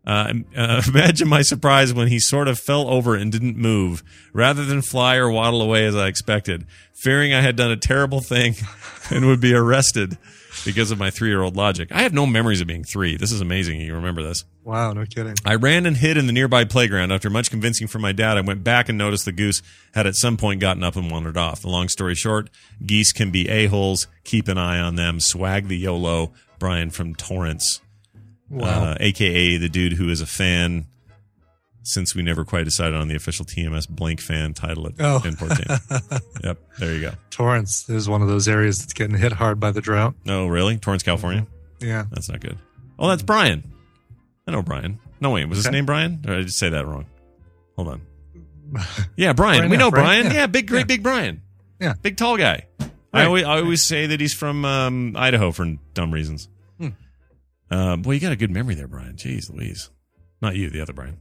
Uh, uh, imagine my surprise when he sort of fell over and didn't move, rather than fly or waddle away as I expected, fearing I had done a terrible thing and would be arrested because of my three-year-old logic. I have no memories of being three. This is amazing. You remember this. Wow, no kidding. I ran and hid in the nearby playground. After much convincing from my dad, I went back and noticed the goose had at some point gotten up and wandered off. The long story short, geese can be a-holes. Keep an eye on them. Swag the YOLO. Brian from Torrance. Wow. Uh, A K A the dude who is a fan, since we never quite decided on the official T M S blank fan title at Oh. Import Team. Yep, there you go. Torrance is one of those areas that's getting hit hard by the drought. Oh, really? Torrance, California? Yeah. That's not good. Oh, that's Brian. I know Brian. No, wait, was his Okay. name Brian? Or did I just say that wrong? Hold on. Yeah, Brian. Brian we know F, right? Brian. Yeah. Yeah. big, great, Yeah. big Brian. Yeah. Big, tall guy. I Right. always, I always say that he's from um, Idaho for dumb reasons. Hmm. Uh, boy, you got a good memory there, Brian. Jeez Louise. Not you, the other Brian.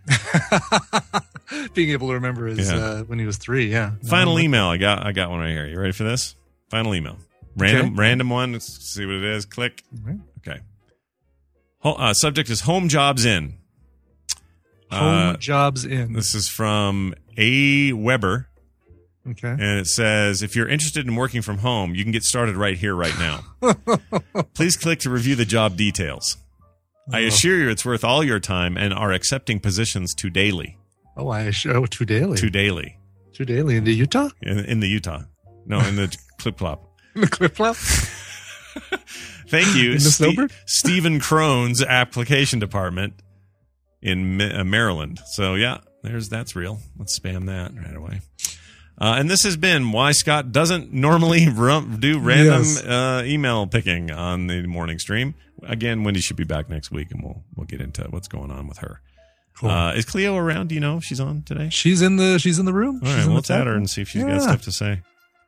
Being able to remember his Yeah. uh, when he was three, yeah. Final Um, email. I got I got one right here. You ready for this? Final email. Random Okay. random one. Let's see what it is. Click. Right. Okay. Ho- uh, subject is home jobs in. Home Uh, jobs in. This is from A. Weber. Okay. And it says, if you're interested in working from home, you can get started right here, right now. Please click to review the job details. I Oh. assure you it's worth all your time and are accepting positions to daily. Oh, I show two daily. To daily. Two daily into Utah? In, in the Utah. No, in the Clip Clop. In the Clip Clop? Thank you, In the Ste- Snowbird? Stephen Crone's application department in Ma- uh, Maryland. So, yeah, there's that's real. Let's spam that right away. Uh, and this has been why Scott doesn't normally rum- do random Yes. uh, email picking on the morning stream. Again, Wendy should be back next week, and we'll we'll get into what's going on with her. Cool. Uh, is Cleo around? Do you know if she's on today? She's in the she's in the room. All She's right, in well, the let's add her room. and see if she's Yeah. got stuff to say.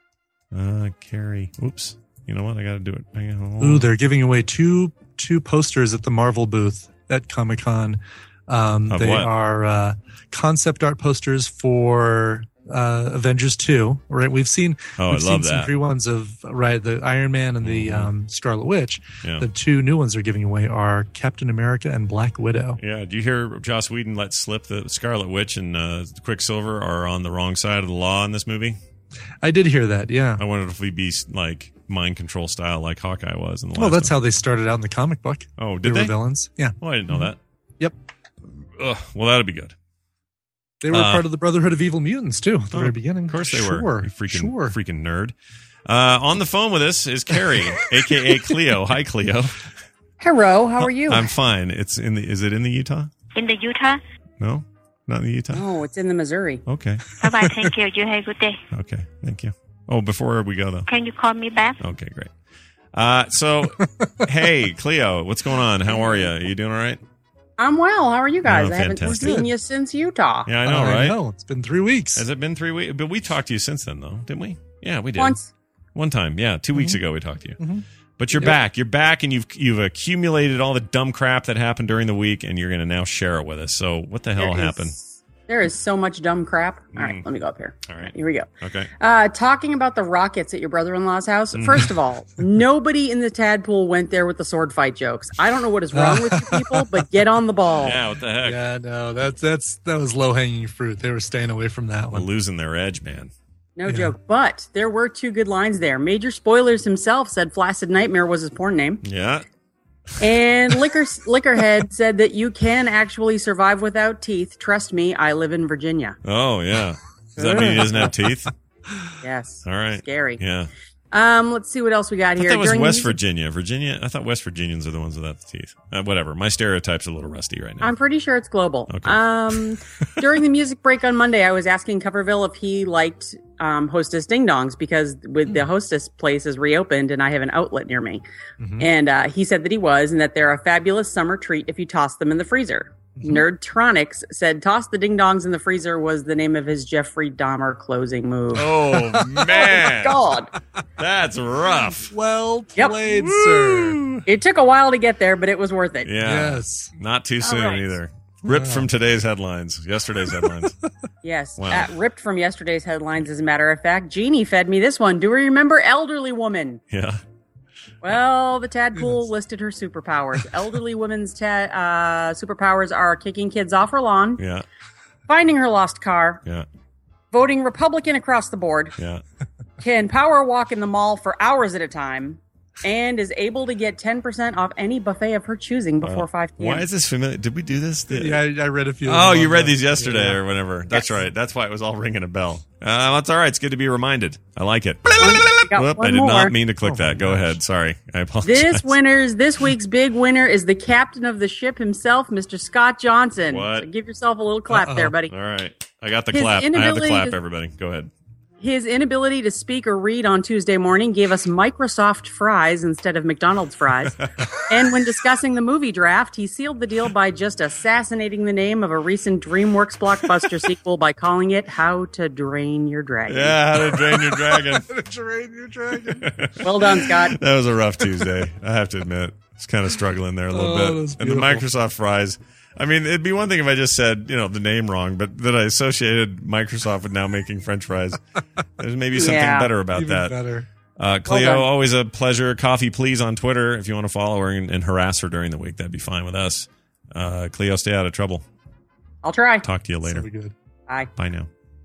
Uh, Carrie. Oops. You know what? I got to do it. I gotta, Ooh, they're giving away two two posters at the Marvel booth at Comic Con. Um, Of they what? are uh, concept art posters for uh, Avengers two. Right, we've seen. Oh, I we've love seen some that. free ones of right the Iron Man and the um, Scarlet Witch. Yeah. The two new ones they're giving away are Captain America and Black Widow. Yeah, do you hear Joss Whedon let slip that Scarlet Witch and uh, Quicksilver are on the wrong side of the law in this movie? I did hear that. Yeah. I wondered if we'd be like mind control style like Hawkeye was in the last Well, that's one. how they started out in the comic book. Oh, did they? they? Were villains. Yeah. Oh, I didn't know that. Yep. Ugh, well, that'd be good. They were Uh, part of the Brotherhood of Evil Mutants too at the Oh, very beginning. Of course they sure. were. You freaking, sure. freaking nerd. Uh, on the phone with us is Carrie, a k a. Cleo. Hi, Cleo. Hello, how are you? I'm fine. It's in the. Is it in the Utah? In the Utah? No, not in the Utah. Oh, it's in the Missouri. Okay. Bye bye. Thank you. You have a good day. Okay. Thank you. Oh, before we go though. Can you call me back? Okay, great. Uh, so, hey, Cleo, what's going on? How are you? Are you doing all right? I'm well. How are you guys? Oh, I haven't fantastic. seen you since Utah. Yeah, I know, I right? know. It's been three weeks. Has it been three weeks? But we talked to you since then, though, didn't we? Yeah, we did. Once. One time, yeah, two weeks ago we talked to you. Mhm. But you're Yep. back. You're back, and you've you've accumulated all the dumb crap that happened during the week, and you're going to now share it with us. So, what the hell There is- happened? There is so much dumb crap. All right, Mm. let me go up here. All right, Here we go. okay. Uh, talking about the rockets at your brother-in-law's house. Mm. First of all, nobody in the tadpole went there with the sword fight jokes. I don't know what is wrong with you people, but get on the ball. Yeah, what the heck? Yeah, no, that's that's that was low hanging fruit. They were staying away from that We're one. losing their edge, man. No joke. But there were two good lines there. Major Spoilers himself said Flaccid Nightmare was his porn name. Yeah. And Liquor Liquorhead said that you can actually survive without teeth. Trust me, I live in Virginia. Oh, yeah. Does that mean he doesn't have teeth? Yes. All right. Scary. Yeah. Um, let's see what else we got I thought here. that was During the West music- Virginia. Virginia. I thought West Virginians are the ones without the teeth. Uh, whatever. My stereotype's a little rusty right now. I'm pretty sure it's global. Okay. Um, during the music break on Monday, I was asking Coverville if he liked um, Hostess Ding Dongs because with the Hostess place is reopened and I have an outlet near me. Mhm. And uh, he said that he was and that they're a fabulous summer treat if you toss them in the freezer. Nerdtronics said toss the ding dongs in the freezer was the name of his Jeffrey Dahmer closing move. Oh, man. God. That's rough. Well Yep. played, sir. It took a while to get there, but it was worth it. Yeah. Yes. Not too soon right. either. Ripped from today's headlines. Yesterday's headlines. Yes. Wow. Uh, ripped from yesterday's headlines, as a matter of fact. Jeannie fed me this one. Do we remember Elderly Woman? Yeah. Well, the Tadpool listed her superpowers. Elderly women's ta- uh, superpowers are kicking kids off her lawn, Yeah. finding her lost car, Yeah. voting Republican across the board, Yeah. can power walk in the mall for hours at a time, and is able to get ten percent off any buffet of her choosing before Uh, five p.m. Why is this familiar? Did we do this? Did- Yeah, I, I read a few. of Oh, them you on read the- these yesterday yeah. or whatever. That's right. That's why it was all ringing a bell. Uh, that's all right. It's good to be reminded. I like it. got Whoop, one I did more. not mean to click that. Go ahead. Sorry. I apologize. This winner's this week's big winner is the captain of the ship himself, Mister Scott Johnson. What? So give yourself a little clap Uh-oh. there, buddy. All right. I got the His clap. I have the inability clap, to- everybody. Go ahead. His inability to speak or read on Tuesday morning gave us Microsoft fries instead of McDonald's fries. And when discussing the movie draft, he sealed the deal by just assassinating the name of a recent DreamWorks blockbuster sequel by calling it How to Drain Your Dragon. Yeah, how to drain your dragon. Drain your dragon. Well done, Scott. That was a rough Tuesday. I have to admit. It's kind of struggling there a little Oh, that bit. was And the beautiful. Microsoft fries. I mean, it'd be one thing if I just said, you know, the name wrong, but that I associated Microsoft with now making French fries. There's maybe something Yeah, better about even that. better. Uh, Cleo, Well done. always a pleasure. Coffee, please, on Twitter. If you want to follow her and, and harass her during the week, that'd be fine with us. Uh, Cleo, stay out of trouble. I'll try. Talk to you later. So good. Bye. Bye now.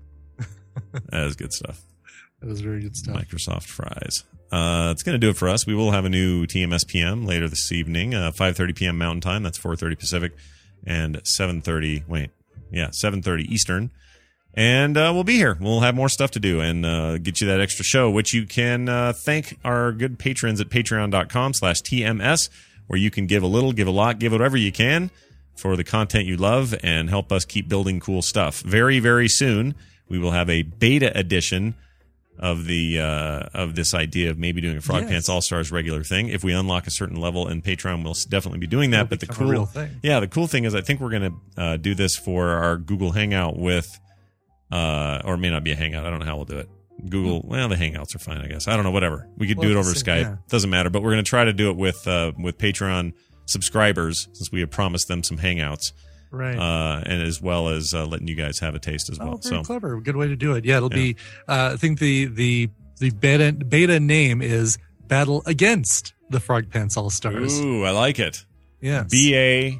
That is good stuff. That was very good stuff. Microsoft fries. Uh, it's going to do it for us. We will have a new T M S P M later this evening, uh, five thirty p.m. Mountain Time. That's four thirty Pacific, and seven thirty. Wait, yeah, seven thirty Eastern. And uh, we'll be here. We'll have more stuff to do and uh, get you that extra show, which you can uh, thank our good patrons at patreon.com slash TMS, where you can give a little, give a lot, give whatever you can for the content you love and help us keep building cool stuff. Very, very soon, we will have a beta edition of the uh, of this idea of maybe doing a Frog Yes. Pants All Stars regular thing. If we unlock a certain level in Patreon, we'll s- definitely be doing that. It'll But the become a cool, real thing. yeah, the cool thing is I think we're going to uh, do this for our Google Hangout with, uh, or it may not be a Hangout. I don't know how we'll do it. Google, well, the Hangouts are fine, I guess. I don't know, whatever. We could Well, do it it's over the same, Skype. yeah. Doesn't matter. But we're going to try to do it with uh, with Patreon subscribers, since we have promised them some Hangouts. Right. Uh, and as well as uh, letting you guys have a taste as well. Oh, very so clever. Good way to do it. Yeah, it'll Yeah. be. Uh, I think the the the beta beta name is Battle Against the Frog Pants All Stars. Ooh, I like it. Yes. B A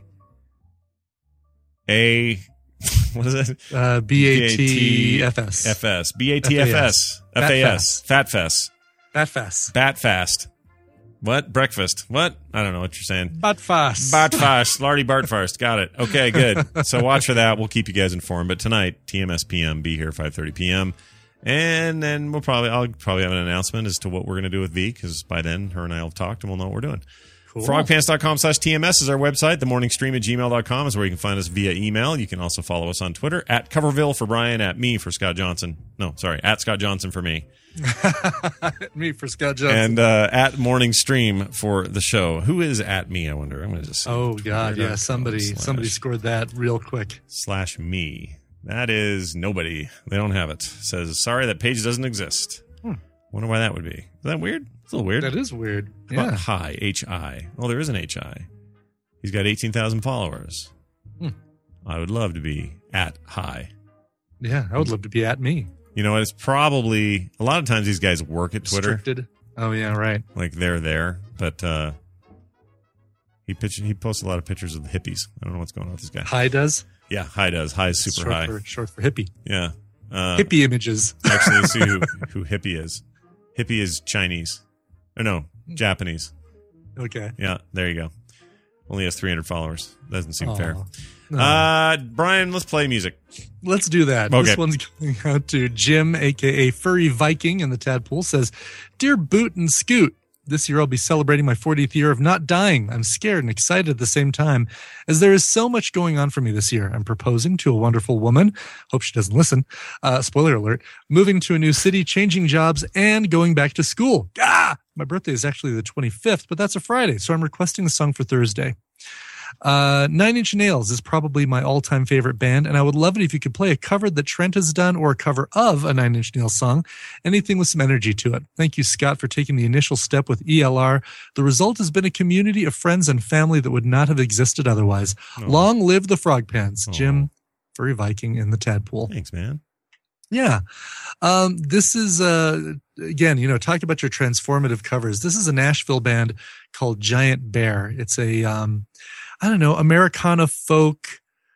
A what is it? Uh, B A T F S. F S. B A T F S. F A S. Fat Fest. Bat Fest. Bat Fast. What? Breakfast. What? I don't know what you're saying. Bat Fast. Bat Fast. Lardy Bartfast. Got it. Okay, good. So watch for that. We'll keep you guys informed. But tonight, T M S P M, be here five thirty p.m. And then we'll probably, I'll probably have an announcement as to what we're going to do with V, because by then her and I will have talked and we'll know what we're doing. Cool. frogpants.com slash TMS is our website. The morning stream at gmail dot com is where you can find us via email. You can also follow us on Twitter at Coverville for Brian, at me for Scott Johnson. No, sorry, at Scott Johnson for me. Me for Scott Johnson. And uh, at morning stream for the show. Who is at me, I wonder? I'm going to just say Oh God, Twitter yeah. Somebody slash- somebody scored that real quick. slash me. That is nobody. They don't have it. Says, sorry, that page doesn't exist. Hmm. Wonder why that would be. Is that weird? It's a little weird. That is weird. How about Yeah. hi, H I. Well, there is an H I. He's got eighteen thousand followers. Hmm. I would love to be at hi. Yeah, I would love to be at me. You know what? It's probably, a lot of times these guys work at Twitter. Restricted. Oh yeah, right. Like they're there. But uh, he pitch, he posts a lot of pictures of the hippies. I don't know what's going on with this guy. Hi does. Yeah, hi does. Hi is super short high. For, short for hippie. Yeah. Uh, hippie images. Actually, let's see who, who hippie is. Hippie is Chinese. Or no, Japanese. Okay. Yeah, there you go. Only has three hundred followers. Doesn't seem Aw. fair. No. Uh, Brian, let's play music. Let's do that. Okay. This one's going out to Jim, aka Furry Viking in the Tadpool, says, Dear Boot and Scoot, this year I'll be celebrating my fortieth year of not dying. I'm scared and excited at the same time, as there is so much going on for me this year. I'm proposing to a wonderful woman. Hope she doesn't listen. Uh, spoiler alert. Moving to a new city, changing jobs, and going back to school. Ah! My birthday is actually the twenty-fifth, but that's a Friday, so I'm requesting the song for Thursday. Uh, Nine Inch Nails is probably my all-time favorite band, and I would love it if you could play a cover that Trent has done or a cover of a Nine Inch Nails song, anything with some energy to it. Thank you, Scott, for taking the initial step with E L R. The result has been a community of friends and family that would not have existed otherwise. Oh. Long live the Frog Pants. Jim, Furry Viking in the Tadpool. Thanks, man. Yeah. Um, this is, uh, again, you know, talk about your transformative covers. This is a Nashville band called Giant Bear. It's a, um, I don't know, Americana folk,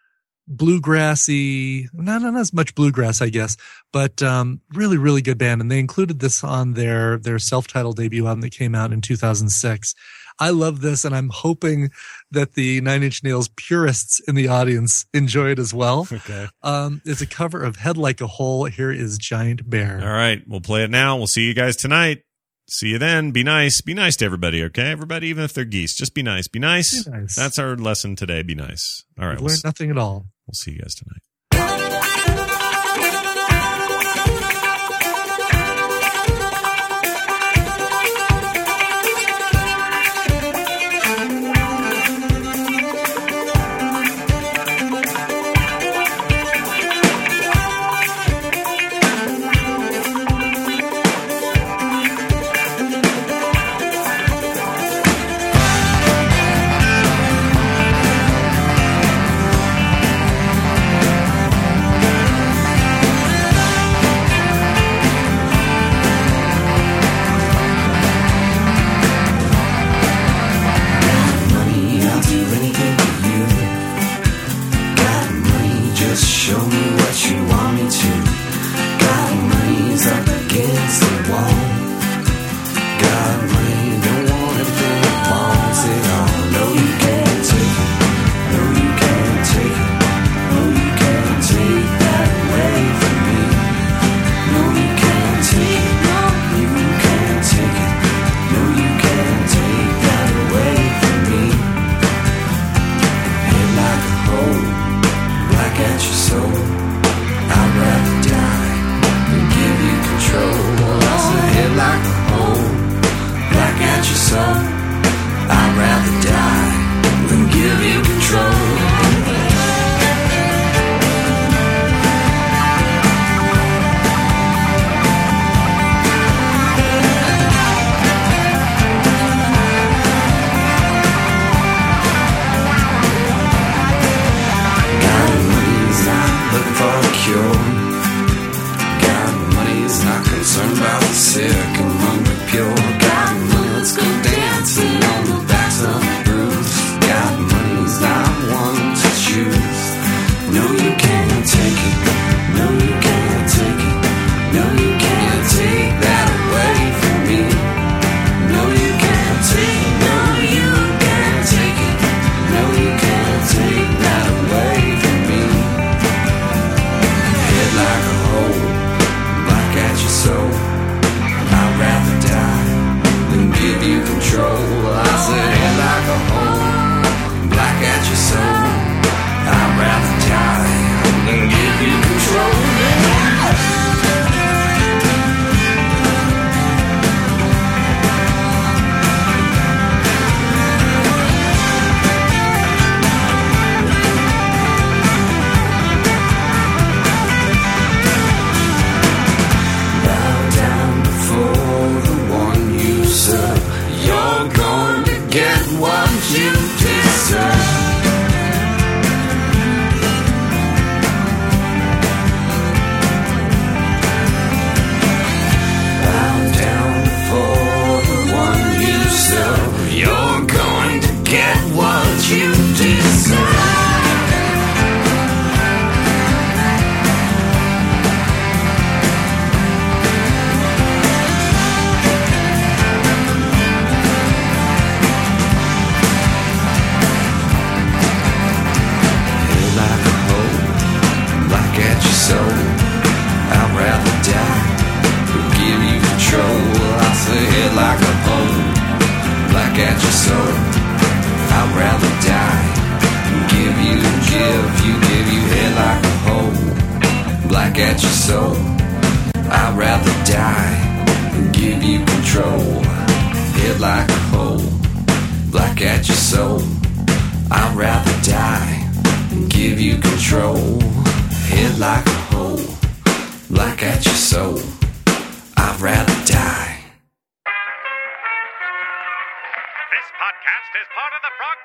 bluegrassy, not, not as much bluegrass, I guess, but, um, really, really good band. And they included this on their, their self-titled debut album that came out in two thousand six. I love this, and I'm hoping that the Nine Inch Nails purists in the audience enjoy it as well. Okay. Um, it's a cover of Head Like a Hole. Here is Giant Bear. All right. We'll play it now. We'll see you guys tonight. See you then. Be nice. Be nice to everybody, okay? Everybody, even if they're geese, just be nice. Be nice. Be nice. That's our lesson today. Be nice. All right. We've We'll, learned nothing at all. we'll see you guys tonight.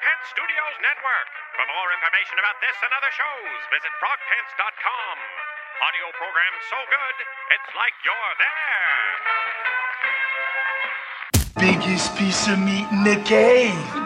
For more information about this and other shows, visit frog pants dot com. Audio program so good, it's like you're there. Biggest piece of meat in the cave.